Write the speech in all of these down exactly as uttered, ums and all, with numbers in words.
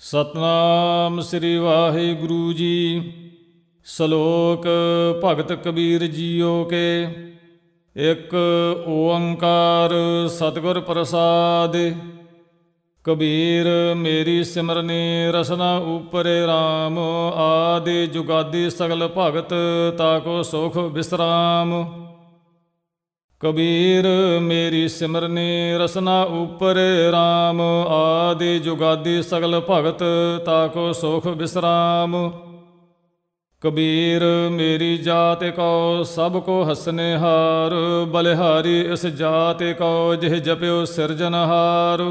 ਸਤਨਾਮ ਸ੍ਰੀ ਵਾਹਿਗੁਰੂ ਜੀ। ਸ਼ਲੋਕ ਭਗਤ ਕਬੀਰ ਜੀਓ ਕੇ। ਇੱਕ ਓੰਕਾਰ ਸਤਿਗੁਰ ਪ੍ਰਸਾਦਿ। ਕਬੀਰ ਮੇਰੀ ਸਿਮਰਨੀ ਰਸਨਾ ਉਪਰੇ ਰਾਮ। ਆਦਿ ਜੁਗਾਦਿ ਸਗਲ ਭਗਤ ਤਾਕੋ ਸੁਖ ਵਿਸਰਾਮ। ਕਬੀਰ ਮੇਰੀ ਸਿਮਰਨੀ ਰਸਨਾ ਉਪਰੇ ਰਾਮ। ਆਦਿ ਜੁਗਾਦਿ ਸਗਲ ਭਗਤ ਤਾਕੋ ਸੁਖ ਵਿਸਰਾਮ। ਕਬੀਰ ਮੇਰੀ ਜਾਤਿ ਕਉ ਸਭ ਕੋ ਹਸਨਿਹਾਰ। ਬਲਿਹਾਰੀ ਇਸ ਜਾਤਿ ਕਉ ਜਿਹ ਜਪਿਓ ਸਿਰਜਨਹਾਰ।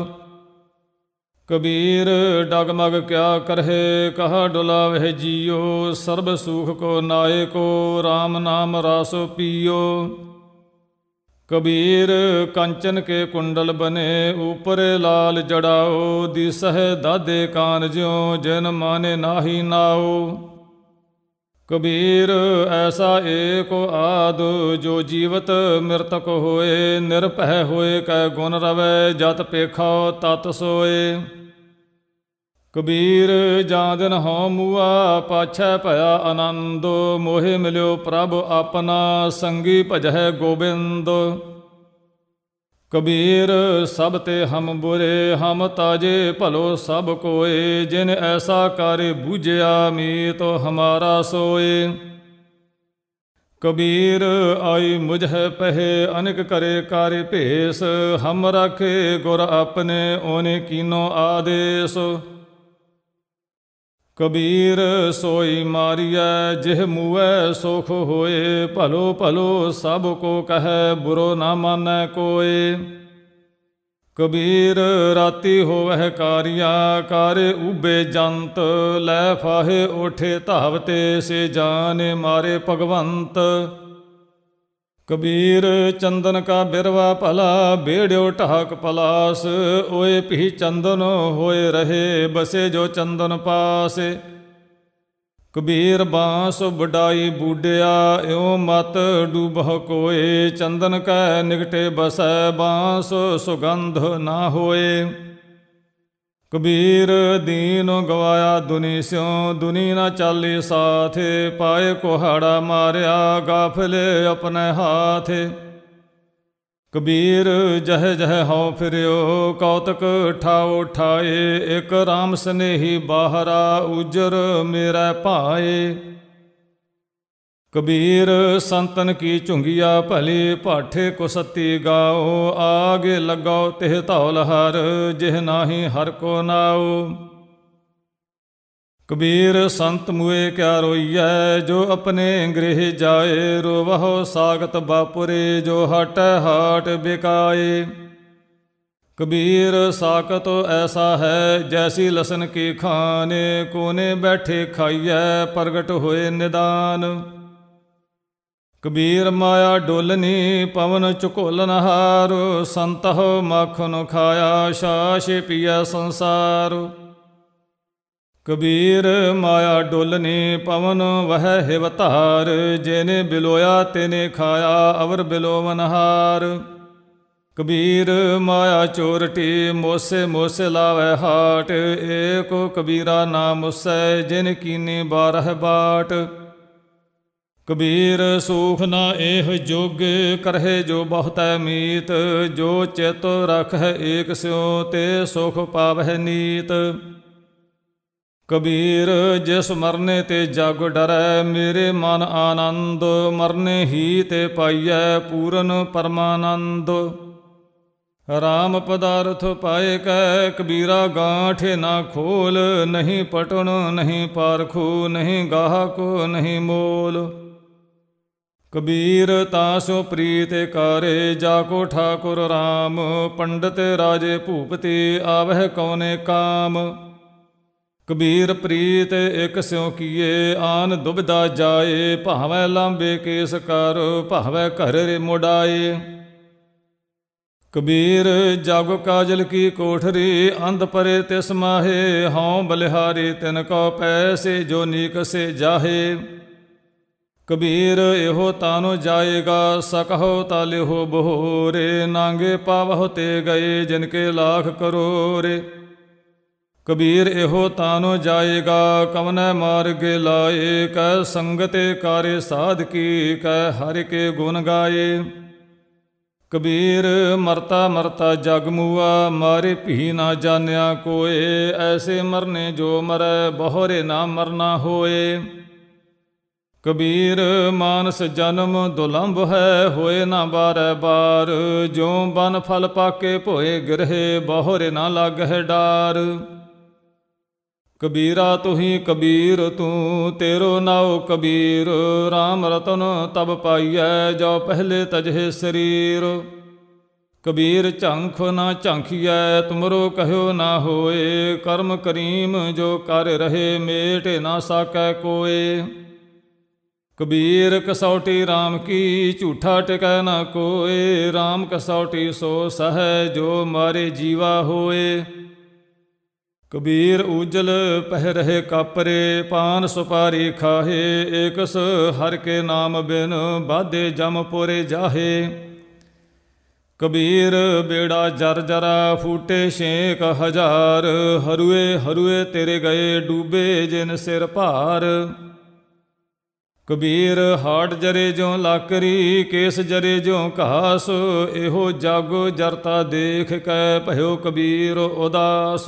ਕਬੀਰ ਡਗਮਗ ਕਿਆ ਕਰਹਿ ਕਹਾ ਡੁਲਾਵਹਿ ਜੀਓ। ਸਰਬ ਸੂਖ ਕੋ ਨਾਇਕੋ ਰਾਮ ਨਾਮ ਰਸ ਪੀਓ। ਕਬੀਰ ਕੰਚਨ ਕੇ ਕੁੰਡਲ ਬਨੇ ਉਪਰੇ ਲਾਲ ਜੜਾਓ। ਦਿਸਹਿ ਦਾਦੇ ਕਾਨ ਜਿਉ ਜਿਨ ਮਾਨੇ ਨਾਹੀ ਨਾਓ। ਕਬੀਰ ਐਸਾ ਏਕੋ ਆਦ ਜੋ ਜੀਵਤ ਮਿਰਤਕ ਹੋਏ। ਨਿਰਭੈ ਹੋਏ ਕੈ ਗੁਣ ਰਵੈ ਜਤ ਪੇਖਾਓ ਤਤ ਸੋਏ। ਕਬੀਰ ਜਾਂ ਦਿਨ ਹਉ ਮੂਆ ਪਾਛੈ ਭਇਆ ਆਨੰਦ। ਮੋਹਿ ਮਿਲਿਓ ਪ੍ਰਭ ਆਪਣਾ ਸੰਗੀ ਭਜਹਿ ਗੋਬਿੰਦ। ਕਬੀਰ ਸਭ ਤੇ ਹਮ ਬੁਰੇ ਹਮ ਤਾਜੇ ਭਲੋ ਸਭ ਕੋਏ। ਜਿਨ ਐਸਾ ਕਾਰਿ ਬੂਝਿਆ ਮੀਤ ਹਮਾਰਾ ਸੋਏ। ਕਬੀਰ ਆਈ ਮੁਝੈ ਪਹਿ ਅਨਿਕ ਕਰੇ ਕਾਰਿ ਭੇਸ। ਹਮ ਰਾਖੇ ਗੁਰ ਆਪਣੇ ਓਨੇ ਕੀਨੋ ਆਦੇਸ। ਕਬੀਰ ਸੋਈ ਮਾਰੀਐ ਜਿਹ ਮੂਐ ਸੁਖ ਹੋਏ। ਭਲੋ ਭਲੋ ਸਭ ਕੋ ਕਹੈ ਬੁਰੋ ਨਾ ਮਾਨੈ ਕੋਏ। ਕਬੀਰ ਰਾਤੀ ਹੋਵਹਿ ਕਾਰੀਆ ਕਾਰੇ ਊਬੇ ਜੰਤ। ਲੈ ਫਾਹੇ ਓਠੇ ਧਾਵਤੇ ਸੇ ਜਾਨੇ ਮਾਰੇ ਭਗਵੰਤ। ਕਬੀਰ ਚੰਦਨ ਕਾ ਬਿਰਵਾ ਭਲਾ ਬੇੜਿਓ ਢਾਕ ਪਲਾਸ। ਓਏ ਭੀ ਚੰਦਨ ਹੋਏ ਰਹੇ ਬਸੇ ਜੋ ਚੰਦਨ ਪਾਸੇ। ਕਬੀਰ ਬਾਂਸ ਵਡਾਈ ਬੂਡਿਆ ਇਉ ਮਤ ਡੂਬਹ ਕੋਏ। ਚੰਦਨ ਕੈ ਨਿਕਟੇ ਬਸੈ ਬਾਂਸ ਸੁਗੰਧ ਨਾ ਹੋਏ। ਕਬੀਰ ਦੀਨ ਗਵਾਇਆ ਦੁਨੀ ਸਿਉ ਦੁਨੀ ਨਾ ਚਾਲੀ ਸਾਥੇ। ਪਾਏ ਕੁਹਾੜਾ ਮਾਰਿਆ ਗਾਫਲੇ ਆਪਣੇ ਹਾਥੇ। ਕਬੀਰ ਜਹ ਜਹ ਹਉ ਫਿਰਿਓ ਕੌਤਕ ਠਾਓ ਠਾਏ। ਇਕ ਰਾਮ ਸਨੇਹੀ ਬਾਹਰਾ ਉਜਰ ਮੇਰਾ ਭਾਏ। ਕਬੀਰ ਸੰਤਨ ਕੀ ਝੁੰਗੀਆ ਭਲੀ ਭਾਠੇ ਕੁਸਤੀ ਗਾਓ। ਆਗੇ ਲੱਗਾਓ ਤਿਹ ਧੌਲ ਹਰ ਜਿਹ ਨਾਹੀ ਹਰ ਕੋ ਨਾਓ। ਕਬੀਰ ਸੰਤ ਮੂਏ ਕਿਆ ਰੋਈਐ ਜੋ ਆਪਣੇ ਗ੍ਰਹਿ ਜਾਏ। ਰੋਵਹੁ ਸਾਗਤ ਬਾਪੁਰੇ ਜੋ ਹਟੈ ਹਾਟ ਬਿਕਾਏ। ਕਬੀਰ ਸਾਕਤ ਐਸਾ ਹੈ ਜੈਸੀ ਲਸਨ ਕੀ ਖਾਨੇ। ਕੋਨੇ ਬੈਠੇ ਖਾਈਐ ਪ੍ਰਗਟ ਹੋਏ ਨਿਦਾਨ। ਕਬੀਰ ਮਾਇਆ ਡੋਲਨੀ ਪਵਨ ਝੁਕੋਲਨਹਾਰ। ਸੰਤਹੁ ਮਾਖਨ ਖਾਇਆ ਛਾਛ ਪੀਐ ਸੰਸਾਰ। ਕਬੀਰ ਮਾਇਆ ਡੋਲਨੀ ਪਵਨ ਵਹਿ ਹਿਵ ਧਾਰ। ਜਿਨੇ ਬਿਲੋਇਆ ਤਿਨੇ ਖਾਇਆ ਅਵਰ ਬਿਲੋਵਨਹਾਰ। ਕਬੀਰ ਮਾਇਆ ਚੋਰਟੀ ਮੋਸੇ ਮੋਸੇ ਲਾਵੈ ਹਾਟ। ਏਕੋ ਕਬੀਰਾ ਨਾ ਮੁਸੈ ਜਿਨ ਕੀਨੀ ਬਾਰਹ ਬਾਟ। ਕਬੀਰ ਸੂਖ ਨਾ ਇਹ ਜੋਗ ਕਰਹਿ ਜੋ ਬਹੁਤੈ ਮੀਤ। ਜੋ ਚਿਤ ਰਖਹਿ ਏਕ ਸਿਉ ਤੇ ਸੁਖ ਪਾਵਹਿ ਨੀਤ। ਕਬੀਰ ਜਿਸ ਮਰਨੇ ਤੇ ਜਗ ਡਰੈ ਮੇਰੇ ਮਨ ਆਨੰਦ। ਮਰਨੇ ਹੀ ਤੇ ਪਾਈਐ ਪੂਰਨ ਪਰਮਾਨੰਦ। ਰਾਮ ਪਦਾਰਥ ਪਾਏ ਕੈ ਕਬੀਰਾ ਗਾਂਠੇ ਨਾ ਖੋਲ। ਨਹੀਂ ਪਟਣ ਨਹੀਂ ਪਾਰਖੂ ਨਹੀਂ ਗਾਹਕੋ ਨਹੀਂ ਮੋਲ। ਕਬੀਰ ਤਾਂ ਸੋ ਪ੍ਰੀਤ ਕਾਰੇ ਜਾ ਕੋ ਠਾਕੁਰ ਰਾਮ। ਪੰਡਤ ਰਾਜੇ ਭੂਪਤੀ ਆਵਹਿ ਕਉਨੇ ਕਾਮ। ਕਬੀਰ ਪ੍ਰੀਤ ਇਕ ਸਿਉ ਕੀਏ ਆਨ ਦੁਬਿਧਾ ਜਾਏ। ਭਾਵੈ ਲਾਂਬੇ ਕੇਸ ਕਰ ਭਾਵੈ ਘਰ ਰੇ ਮੁਡਾਏ। ਕਬੀਰ ਜਗ ਕਾਜਲ ਕੀ ਕੋਠਰੀ ਅੰਧ ਪਰੇ ਤਿਸ ਮਾਹੇ। ਹਉ ਬਲਿਹਾਰੀ ਤਿਨ ਕਉ ਪੈਸੇ ਜੋ ਨੀਕ ਸੇ ਜਾਹੇ। ਕਬੀਰ ਇਹੋ ਤਾਨੁ ਜਾਏਗਾ ਸਕਹੁ ਤਾ ਲਿਹੋ ਬਹੋਰੇ। ਨਾਂਗੇ ਪਾਵਹੁ ਤੇ ਗਏ ਜਿਨ ਕੇ ਲਾਖ ਕਰੋਰੇ। ਕਬੀਰ ਇਹੋ ਤਾਨੋ ਜਾਏਗਾ, ਕਵਨੈ ਮਾਰਗੇ ਲਾਏ। ਕਹਿ ਸੰਗਤੇ ਕਾਰੇ ਸਾਧਕੀ, ਕਹਿ ਹਰਿ ਕੇ ਗੁਣ ਗਾਏ। ਕਬੀਰ ਮਰਤਾ ਮਰਤਾ ਜਗ ਮੂਆ, ਮਾਰੇ ਭੀ ਨਾ ਜਾਣਿਆ ਕੋਏ। ਐਸੇ ਮਰਨੇ ਜੋ ਮਰੈ, ਬਹੁਰੇ ਨਾ ਮਰਨਾ ਹੋਏ। ਕਬੀਰ ਮਾਨਸ ਜਨਮ ਦੁਲੰਭ ਹੈ, ਹੋਏ ਨਾ ਬਾਰੈ ਬਾਰ। ਜਿਉ ਬਨ ਫਲ ਪਾਕੇ ਭੋਏ ਗਿਰਹੇ, ਬਹੁਰੇ ਨਾ ਲਾਗਹਿ ਡਾਰ। ਕਬੀਰਾ ਤੁਹੀ ਕਬੀਰ ਤੂੰ, ਤੇਰੋ ਨਾਉ ਕਬੀਰ। ਰਾਮ ਰਤਨ ਤਬ ਪਾਈਐ, ਜੋ ਪਹਿਲੇ ਤਜਹਿ ਸਰੀਰ। ਕਬੀਰ ਝੰਖ ਨਾ ਝੰਖੀਐ, ਤੁਮਰੋ ਕਹਿਓ ਨਾ ਹੋਏ। ਕਰਮ ਕਰੀਮ ਜੋ ਕਰ ਰਹੇ, ਮੇਟ ਨਾ ਸਾਕੈ ਕੋਏ। ਕਬੀਰ ਕਸੌਟੀ ਰਾਮ ਕੀ, ਝੂਠਾ ਟਿਕੈ ਨਾ ਕੋਏ। ਰਾਮ ਕਸੌਟੀ ਸੋ ਸਹੈ, ਜੋ ਮਾਰੇ ਜੀਵਾ ਹੋਏ। ਕਬੀਰ ਊਜਲ ਪਹਿ ਰਹੇ ਕਾਪਰੇ, ਪਾਨ ਸੁਪਾਰੀ ਖਾਹੇ। ਏਕਸ ਹਰਿ ਕੇ ਨਾਮ ਬਿਨ, ਬਾਧੇ ਜਮ ਪੁਰੇ ਜਾਹੇ। ਕਬੀਰ ਬੇੜਾ ਜਰ ਜਰਾ, ਫੂਟੇ ਛੇਕ ਹਜ਼ਾਰ। ਹਰੂਏ ਹਰੂਏ ਤੇਰੇ ਗਏ, ਡੂਬੇ ਜਿਨ ਸਿਰ ਭਾਰ। ਕਬੀਰ ਹਾੜ ਜਰੇ ਜਿਉ ਲਾਕਰੀ, ਕੇਸ ਜਰੇ ਜਿਉ ਘਾਸ। ਇਹੋ ਜਗ ਜਰਤਾ ਦੇਖ ਕੈ, ਭਇਓ ਕਬੀਰ ਉਦਾਸ।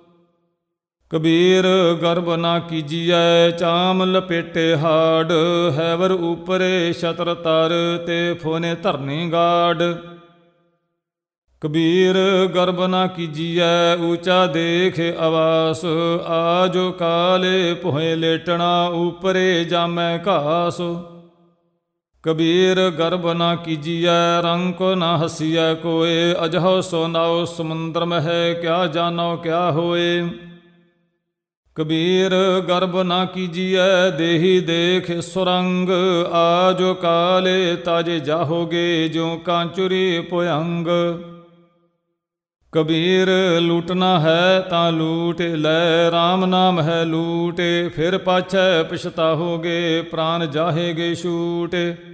ਕਬੀਰ ਗਰਭ ਨਾ ਕੀਜੀਐ, ਚਾਮ ਲਪੇਟੇ ਹਾੜ। ਹੈਵਰ ਉਪਰੇ ਛਤਰ ਤਰ, ਤੇ ਫੋਨੇ ਧਰਨੀ ਗਾਡ। ਕਬੀਰ ਗਰਭ ਨਾ ਕੀਜੀਐ, ਊਚਾ ਦੇਖ ਆਵਾਸ। ਆਜੋ ਕਾਲੇ ਭੋਏ ਲੇਟਣਾ, ਉਪਰੇ ਜਾਮੈ ਘਾਸ। ਕਬੀਰ ਗਰਭ ਨਾ ਕੀਜੀਐ, ਰੰਕ ਨਾ ਹਸੀਐ ਕੋਏ। ਅਜਹੁ ਸੋ ਨਾਉ ਸਮੁੰਦਰ ਮਹਿ, ਕਿਆ ਜਾਨੋ ਕਿਆ ਹੋਏ। ਕਬੀਰ ਗਰਭ ਨਾ ਕੀਜੀਐ, ਦੇਹੀ ਦੇਖ ਸੁਰੰਗ। ਆਜੋ ਕਾਲੇ ਤਾਜੇ ਜਾਹੋਗੇ, ਜਿਉ ਕਾਂਚੁਰੀ ਭੁਯੰਗ। ਕਬੀਰ ਲੂਟਣਾ ਹੈ ਤਾਂ ਲੂਟ ਲੈ, ਰਾਮ ਨਾਮ ਹੈ ਲੂਟ। ਫਿਰ ਪਾਛੈ ਪਛਤਾਹੋਗੇ, ਪ੍ਰਾਨ ਜਾਹੇਗੇ ਛੂਟ।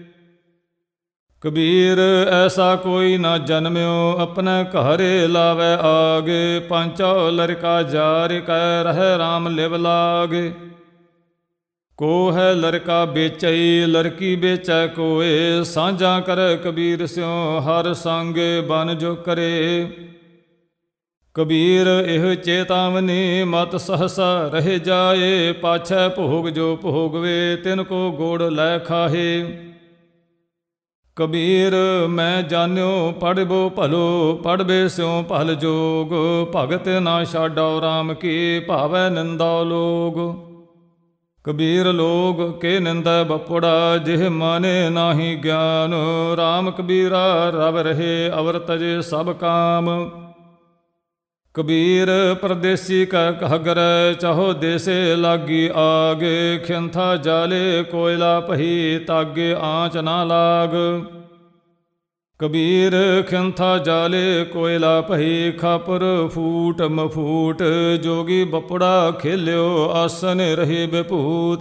ਕਬੀਰ ਐਸਾ ਕੋਈ ਨਾ ਜਨਮਿਓ, ਆਪਣੇ ਘਰੇ ਲਾਵੈ ਆਗ। ਪੰਚੋ ਲੜਕਾ ਜਾਰਿ, ਕੈ ਰਹਿ ਰਾਮ ਲਿਵ ਲਾਗ। ਕੋ ਹੈ ਲੜਕਾ ਵੇਚਈ, ਲੜਕੀ ਵੇਚੈ ਕੋਏ। ਸਾਂਝਾ ਕਰੈ ਕਬੀਰ ਸਿਉ, ਹਰ ਸੰਗ ਬਨ ਜੋ ਕਰੇ। ਕਬੀਰ ਇਹ ਚੇਤਾਵਨੀ, ਮਤ ਸਹਸਾ ਰਹਿ ਜਾਏ। ਪਾਛੈ ਭੋਗ ਜੋ ਭੋਗਵੇ, ਤਿਨ ਕੋ ਗੋੜ ਲੈ ਖਾਹੇ। ਕਬੀਰ ਮੈਂ ਜਾਣਿਓ ਪੜ੍ਹਬੋ ਭਲੋ, ਪੜ੍ਹਬੇ ਸਿਉ ਭਲ ਜੋਗ। ਭਗਤ ਨਾ ਛਾਡੋ ਰਾਮ ਕੀ, ਭਾਵੈ ਨਿੰਦੋ ਲੋਗ। ਕਬੀਰ ਲੋਗ ਕੇ ਨਿੰਦੈ ਬਪੁੜਾ, ਜਿਹ ਮਾਨੇ ਨਾਹੀ ਗਿਆਨ। ਰਾਮ ਕਬੀਰਾ ਰਵ ਰਹੇ, ਅਵਰ ਤਜੇ ਸਭ ਕਾਮ। ਕਬੀਰ ਪਰਦੇਸੀ ਕੈ ਘਗਰੈ, ਚਾਹੋ ਦੇਸੇ ਲਾਗੀ ਆਗ। ਖਿੰਥਾ ਜਾਲੇ ਕੋਇਲਾ ਭਈ, ਤਾਗੇ ਆਂਚ ਨਾ ਲਾਗ। ਕਬੀਰ ਖਿੰਥਾ ਜਾਲੇ ਕੋਇਲਾ ਭਈ, ਖਾਪਰ ਫੂਟ ਮਫੂਟ। ਜੋਗੀ ਬਪੁੜਾ ਖੇਲਿਓ, ਆਸਨ ਰਹੇ ਬਿਭੂਤ।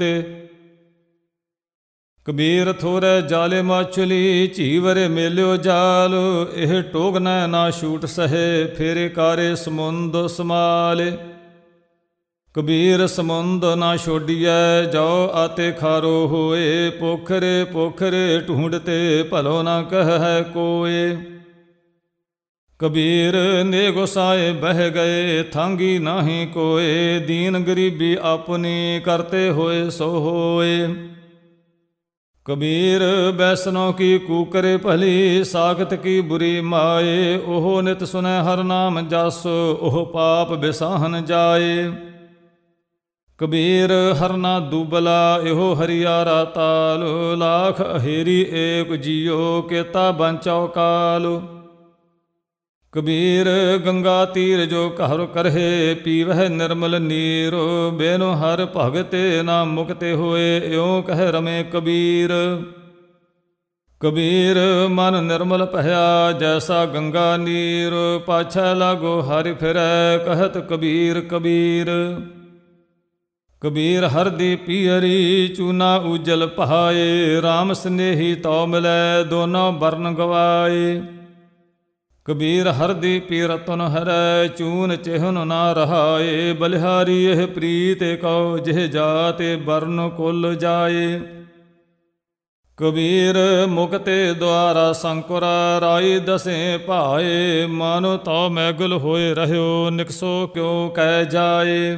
ਕਬੀਰ ਥੋੜੈ ਜਾਲੇ ਮਾਛਲੀ, ਝੀਵਰ ਮੇਲਿਓ ਜਾਲ। ਇਹ ਟੋਗਨੈ ਨਾ ਛੂਟ ਸਹੇ, ਫੇਰੇ ਕਾਰੇ ਸਮੁੰਦ ਸਮਾਲ। ਕਬੀਰ ਸਮੁੰਦ ਨਾ ਛੋਡੀਐ, ਜੋ ਆਤੇ ਖਾਰੋ ਹੋਏ। ਪੋਖਰੇ ਪੋਖਰੇ ਢੂੰਡਤੇ, ਭਲੋ ਨਾ ਕਹਿ ਕੋਏ। ਕਬੀਰ ਨੇ ਗੁਸਾਏ ਬਹਿ ਗਏ, ਥਾਂਗੀ ਨਾਹੀ ਕੋਏ। ਦੀਨ ਗਰੀਬੀ ਆਪਣੀ, ਕਰਤੇ ਹੋਏ ਸੋ ਹੋਏ। ਕਬੀਰ ਬੈਸਨੋ ਕੀ ਕੂਕਰੇ ਭਲੀ, ਸਾਖਤ ਕੀ ਬੁਰੀ ਮਾਏ। ਉਹ ਨਿਤ ਸੁਨੈ ਹਰ ਨਾਮ ਜਸ, ਉਹ ਪਾਪ ਬਿਸਾਹਨ ਜਾਏ। ਕਬੀਰ ਹਰਨਾ ਦੂਬਲਾ, ਇਹੋ ਹਰਿਆਰਾ ਤਾਲ। ਲਾਖ ਅਹੇਰੀ ਏਕ ਜੀਓ, ਕੇਤਾ ਬੰਚਾਓ ਕਾਲ। ਕਬੀਰ ਗੰਗਾ ਤੀਰ ਜੋ ਘਰ ਕਰਹਿ, ਪੀਵਹਿ ਨਿਰਮਲ ਨੀਰ। ਬੇਨੁ ਹਰ ਭਗਤੇ ਨਾ ਮੁਕਤੇ ਹੋਏ, ਇਉ ਕਹਿ ਰਮੇ ਕਬੀਰ। ਕਬੀਰ ਮਨ ਨਿਰਮਲ ਭਇਆ, ਜੈਸਾ ਗੰਗਾ ਨੀਰ। ਪਾਛੈ ਲਾਗੋ ਹਰਿ ਫਿਰੈ, ਕਹਿਤ ਕਬੀਰ ਕਬੀਰ। ਕਬੀਰ ਹਰਦੀ ਪੀਅਰੀ, ਚੂਨਾ ਉਜਲ ਪਹਾਏ। ਰਾਮ ਸਨੇਹੀ ਤਉ ਮਿਲੈ, ਦੋਨੋਂ ਬਰਨ ਗਵਾਏ। ਕਬੀਰ ਹਰਦੀ ਪੀਰ ਤੁਨ ਹਰੈ, ਚੂਨ ਚਿਹਨ ਨਾ ਰਹਾਏ। ਬਲਿਹਾਰੀ ਇਹ ਪ੍ਰੀਤ ਕਉ, ਜਿਹ ਜਾਤੇ ਬਰਨ ਕੁਲ ਜਾਏ। ਕਬੀਰ ਮੁਕਤੇ ਦੁਆਰਾ ਸੰਕੁਰਾ, ਰਾਈ ਦਸੇ ਭਾਏ। ਮਨ ਤਉ ਮੈਗਲ ਹੋਏ ਰਹਿਓ, ਨਿਕਸੋ ਕਿਉ ਕਹਿ ਜਾਏ।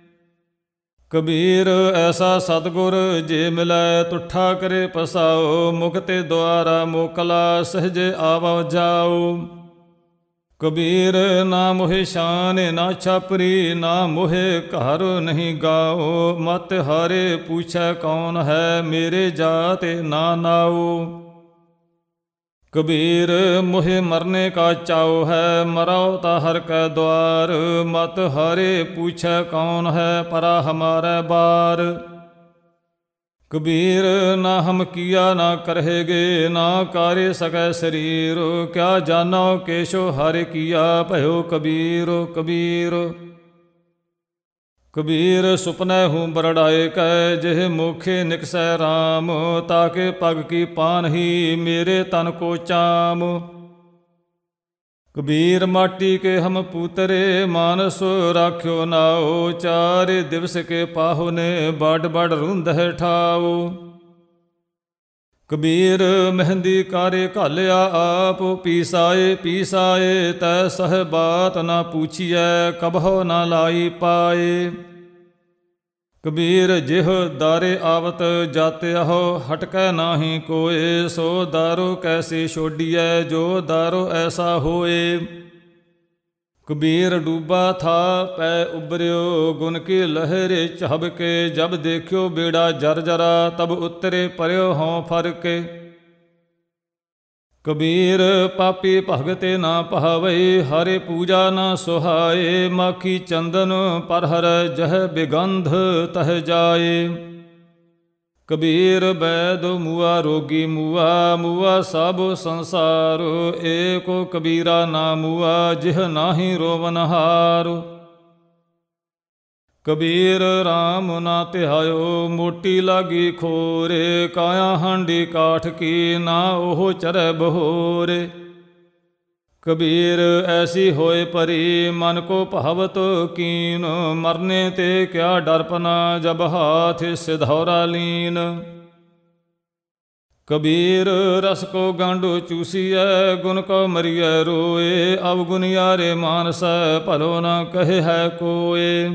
ਕਬੀਰ ਐਸਾ ਸਤਿਗੁਰ ਜੇ ਮਿਲੈ, ਤੁਠਾ ਕਰੇ ਪਸਾਓ। ਮੁਕਤੇ ਦੁਆਰਾ ਮੋਕਲਾ, ਸਹਜੇ ਆਵ ਜਾਓ। ਕਬੀਰ ਨਾ ਮੋਹਿ ਸ਼ਾਨ ਨਾ ਛਾਪਰੀ, ਨਾ ਮੋਹਿ ਘਰ ਨਹੀਂ ਗਾਓ। ਮਤ ਹਾਰੇ ਪੁੱਛੈ ਕੌਣ ਹੈ, ਮੇਰੇ ਜਾਤੇ ਨਾ ਨਾਓ। ਕਬੀਰ ਮੋਹਿ ਮਰਨੇ ਕਾ ਚਾਉ ਹੈ, ਮਰਾਓ ਤਾ ਹਰ ਕੈ ਦੁਆਰ। ਮਤ ਹਾਰੇ ਪੁੱਛੈ ਕੌਣ ਹੈ, ਪਰਾ ਹਮਾਰੇ ਬਾਰ। ਕਬੀਰ ਨਾ ਹਮ ਕੀਆ ਨਾ ਕਰਹਿਗੇ, ਨਾ ਕਾਰੇ ਸਕੈ ਸਰੀਰ। ਕਿਆ ਜਾਨੋ ਕੇਸ਼ੋ ਹਰਿ ਕੀਆ, ਭਇਓ ਕਬੀਰ ਕਬੀਰ। ਕਬੀਰ ਸੁਪਨੈ ਹੂੰ ਬਰੜਾਏ ਕੈ, ਜਿਹ ਮੁਖੇ ਨਿਕਸੈ ਰਾਮ। ਤਾਕੇ ਪਗ ਕੀ ਪਾਨਹੀ, ਮੇਰੇ ਤਨ ਕੋ ਚਾਮ। ਕਬੀਰ ਮਾਟੀ ਕੇ ਹਮ ਪੂਤਰੇ, ਮਾਨਸ ਰਾਖਿਓ ਨਾਓ। ਚਾਰੇ ਦਿਵਸ ਕੇ ਪਾਹੁਨੇ, ਬੜ ਬੜ ਰੁੰਧਹਿ ਠਾਓ। ਕਬੀਰ ਮਹਿੰਦੀ ਕਾਰੇ ਘਾਲਿਆ ਆਪ, ਪੀਸਾਏ ਪੀਸਾਏ ਤੈ ਸਹ ਬਾਤ ਨਾ ਪੂਛੀਐ। ਕਬਹੁ ਨਾ ਲਾਈ ਪਾਏ। ਕਬੀਰ ਜਿਹ ਦਾਰੇ ਆਵਤ ਜਾਤਿਆਹੋ, ਹਟਕੈ ਨਾਹੀ ਕੋਏ। ਸੋ ਦਾਰੋ ਕੈਸੇ ਛੋਡੀਐ, ਜੋ ਦਾਰੋ ਐਸਾ ਹੋਏ। ਕਬੀਰ ਡੂਬਾ ਥਾ ਪੈ ਉਬਰਿਓ, ਗੁਣ ਕੀ ਲਹਿਰੇ ਝਬ ਕੇ। ਜਬ ਦੇਖਿਓ ਬੇੜਾ ਜਰ ਜਰਾ, ਤਬ ਉਤਰੇ ਪਰਿਓ ਹਉ ਫਰ ਕੇ। ਕਬੀਰ ਪਾਪੀ ਭਗਤੇ ਨਾ ਭਾਵਈ, ਹਰਿ ਪੂਜਾ ਨਾ ਸੁਹਾਏ। ਮਾਖੀ ਚੰਦਨ ਪਰ ਹਰ ਜਹ ਬਿਗੰਧ ਤਹ ਜਾਏ। ਕਬੀਰ ਬੈਦ ਮੂਆ ਰੋਗੀ ਮੂਆ, ਮੂਆ ਸਭ ਸੰਸਾਰ। ਏਕੋ ਕਬੀਰਾ ਨਾ ਮੂਆ, ਜਿਹ ਨਾਹੀ ਰੋਵਨ ਹਾਰ। ਕਬੀਰ ਰਾਮ ਨਾ ਧਿਆਇਓ, ਮੋਟੀ ਲਾਗੀ ਖੋਰੇ। ਕਾਇਆ ਹਾਂਡੀ ਕਾਠ ਕੀ, ਨਾ ਉਹ ਚਰੈ ਬਹੋਰੇ। ਕਬੀਰ ਐਸੀ ਹੋਏ ਪਰੀ, ਮਨ ਕੋ ਭਾਵਤ ਕੀਨ। ਮਰਨੇ ਤੇ ਕਿਆ ਡਰਪਨਾ, ਜਬ ਹਾਥ ਸਿਧੌਰਾ ਲੀਨ। ਕਬੀਰ ਰਸ ਕੋ ਗਾਂਡੋ ਚੂਸੀਐ, ਗੁਣ ਕੋ ਮਰੀਐ ਰੋਏ। ਅਵਗੁਨਿਆਰੇ ਮਾਨਸੈ, ਭਲੋ ਨਾ ਕਹੇ ਹੈ ਕੋਏ।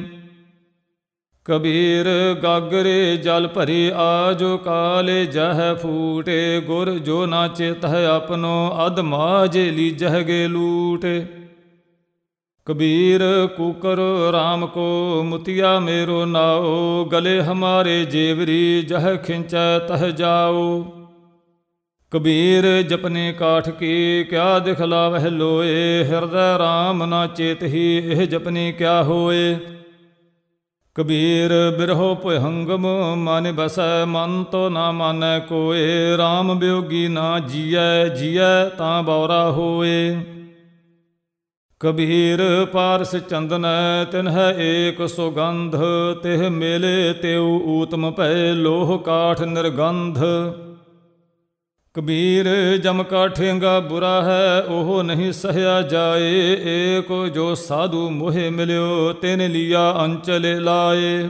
ਕਬੀਰ ਗਾਗਰੇ ਜਲ ਭਰੀ, ਆਜੋ ਕਾਲੇ ਜਹ ਫੂਟੇ। ਗੁਰ ਜੋ ਨਾ ਚੇਤਹਿ ਆਪਨੋ, ਅਧ ਮਾਝੇ ਲੀਜਹਿ ਗੇ ਲੂਟੇ। ਕਬੀਰ ਕੂਕਰ ਰਾਮ ਕੋ, ਮੁਤਿਆ ਮੇਰੋ ਨਾਓ। ਗਲੇ ਹਮਾਰੇ ਜੇਵਰੀ, ਜਹ ਖਿੰਚੈ ਤਹ ਜਾਓ। ਕਬੀਰ ਜਪਨੇ ਕਾਠ ਕੀ, ਕਿਆ ਦਿਖਲਾਵਹਿ ਲੋਏ। ਹਿਰਦੈ ਰਾਮ ਨਾ ਚੇਤਹੀ, ਇਹ ਜਪਨੇ ਕਿਆ ਹੋਏ। ਕਬੀਰ ਬਿਰਹੋ ਭੁਹੰਗਮ, ਮਨ ਬਸੈ ਮਨ ਤੋ ਨਾ ਮਾਨੈ ਕੋਏ। ਰਾਮ ਬਿਯੋਗੀ ਨਾ ਜੀਐ, ਜੀਐ ਤਾਂ ਬੌਰਾ ਹੋਏ। ਕਬੀਰ ਪਾਰਸ ਚੰਦਨੈ, ਤਿਨਹਿ ਏਕ ਸੁਗੰਧ। ਤਿਹ ਮੇਲੇ ਤਿਉ ਊਤਮ ਭਏ, ਲੋਹ ਕਾਠ ਨਿਰਗੰਧ। ਕਬੀਰ ਜਮ ਕਾ ਠੇਂਗਾ ਬੁਰਾ ਹੈ, ਉਹ ਨਹੀਂ ਸਹਿਆ ਜਾਏ। ਏਕ ਜੋ ਸਾਧੂ ਮੋਹਿ ਮਿਲਿਓ, ਤਿਨ ਲੀਆ ਅੰਚਲ ਲਾਏ।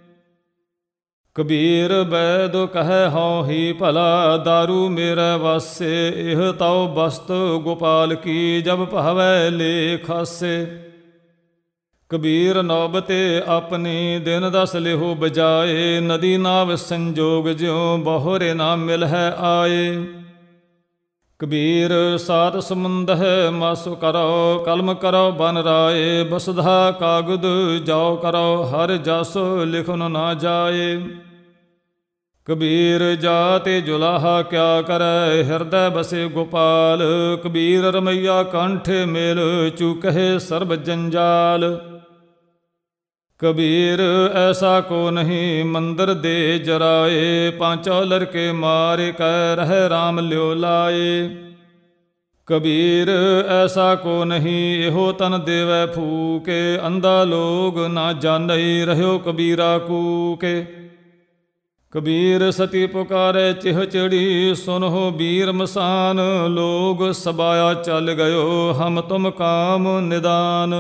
ਕਬੀਰ ਬੈਦ ਕਹੈ ਹਉ ਹੀ ਭਲਾ, ਦਾਰੂ ਮੇਰੇ ਵਾਸੇ। ਇਹ ਤਉ ਬਸਤ ਗੋਪਾਲ ਕੀ, ਜਬ ਭਾਵੈ ਲੇ ਖਾਸੇ। ਕਬੀਰ ਨੌਬਤੇ ਆਪਣੀ, ਦਿਨ ਦਸ ਲਿਹੋ ਬਜਾਏ। ਨਦੀ ਨਾਵ ਸੰਜੋਗ, ਜਿਉ ਬਹੁਰੇ ਨਾ ਮਿਲਹਿ ਆਏ। ਕਬੀਰ ਸਾਤ ਸਮੁੰਦਹਿ ਮਸ ਕਰੋ, ਕਲਮ ਕਰੋ ਬਨ ਰਾਏ। ਬਸਧਾ ਕਾਗਦ ਜਾਓ ਕਰੋ, ਹਰ ਜਸ ਲਿਖਨ ਨਾ ਜਾਏ। ਕਬੀਰ ਜਾਤੇ ਜੁਲਾਹਾ ਕਿਆ ਕਰੈ, ਹਿਰਦੈ ਬਸੇ ਗੋਪਾਲ। ਕਬੀਰ ਰਮਈਆ ਕੰਠੇ ਮੇਲ, ਚੂਕਹਿ ਸਰਬ ਜੰਜਾਲ। ਕਬੀਰ ਐਸਾ ਕੋ ਨਹੀਂ, ਮੰਦਰ ਦੇ ਜਰਾਏ। ਪਾਂਚੋ ਲੜਕੇ ਮਾਰੇ, ਕੈ ਰਹਿ ਰਾਮ ਲਿਓ ਲਾਏ। ਕਬੀਰ ਐਸਾ ਕੋ ਨਹੀਂ, ਇਹੋ ਤਨ ਦੇਵੈ ਫੂਕੇ। ਅੰਧਾ ਲੋਗ ਨਾ ਜਾਣਈ, ਰਹਿਓ ਕਬੀਰਾ ਕੂਕੇ। ਕਬੀਰ ਸਤੀ ਪੁਕਾਰੇ ਚਿਹ ਚੜੀ, ਸੁਨਹੁ ਬੀਰ ਮਸਾਨ, ਲੋਗ ਸਬਾਇਆ ਚੱਲ ਗਇਓ, ਹਮ ਤੁਮ ਕਾਮ ਨਿਦਾਨ।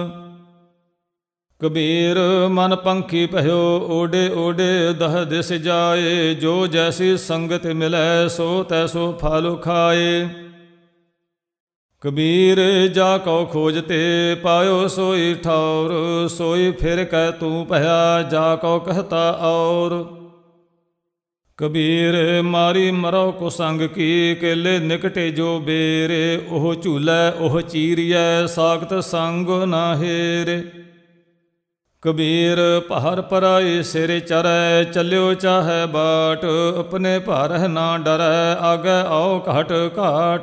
ਕਬੀਰ ਮਨ ਪੰਖੀ ਭਇਓ, ਓਡੇ ਓਡੇ ਦਹ ਦਿਸ ਜਾਏ, ਜੋ ਜੈਸੀ ਸੰਗਤ ਮਿਲੈ, ਸੋ ਤੈਸੋ ਫਲ ਖਾਏ। ਕਬੀਰ ਜਾ ਕਉ ਖੋਜਤੇ, ਪਾਇਓ ਸੋਈ ਠੌਰ, ਸੋਈ ਫਿਰ ਕਹਿ ਤੂੰ ਭਇਆ, ਜਾ ਕਉ ਕਹਤਾ ਔਰ। ਕਬੀਰ ਮਾਰੀ ਮਰੋ ਕੋ ਸੰਗ ਕੀ, ਕੇਲੇ ਨਿਕਟੇ ਜੋ ਬੇਰੇ, ਉਹ ਝੂਲੈ ਉਹ ਚੀਰੀਐ, ਸਾਖਤ ਸੰਗ ਨਾ ਹੇਰੇ। ਕਬੀਰ ਪਹਰ ਪਰਾਈ ਸਿਰ ਚਰੈ, ਚੱਲਿਓ ਚਾਹੈ ਬਾਟ, ਆਪਣੇ ਭਾਰਹਿ ਨਾ ਡਰੈ, ਆਗੈ ਆਓ ਘਾਟ ਘਾਟ।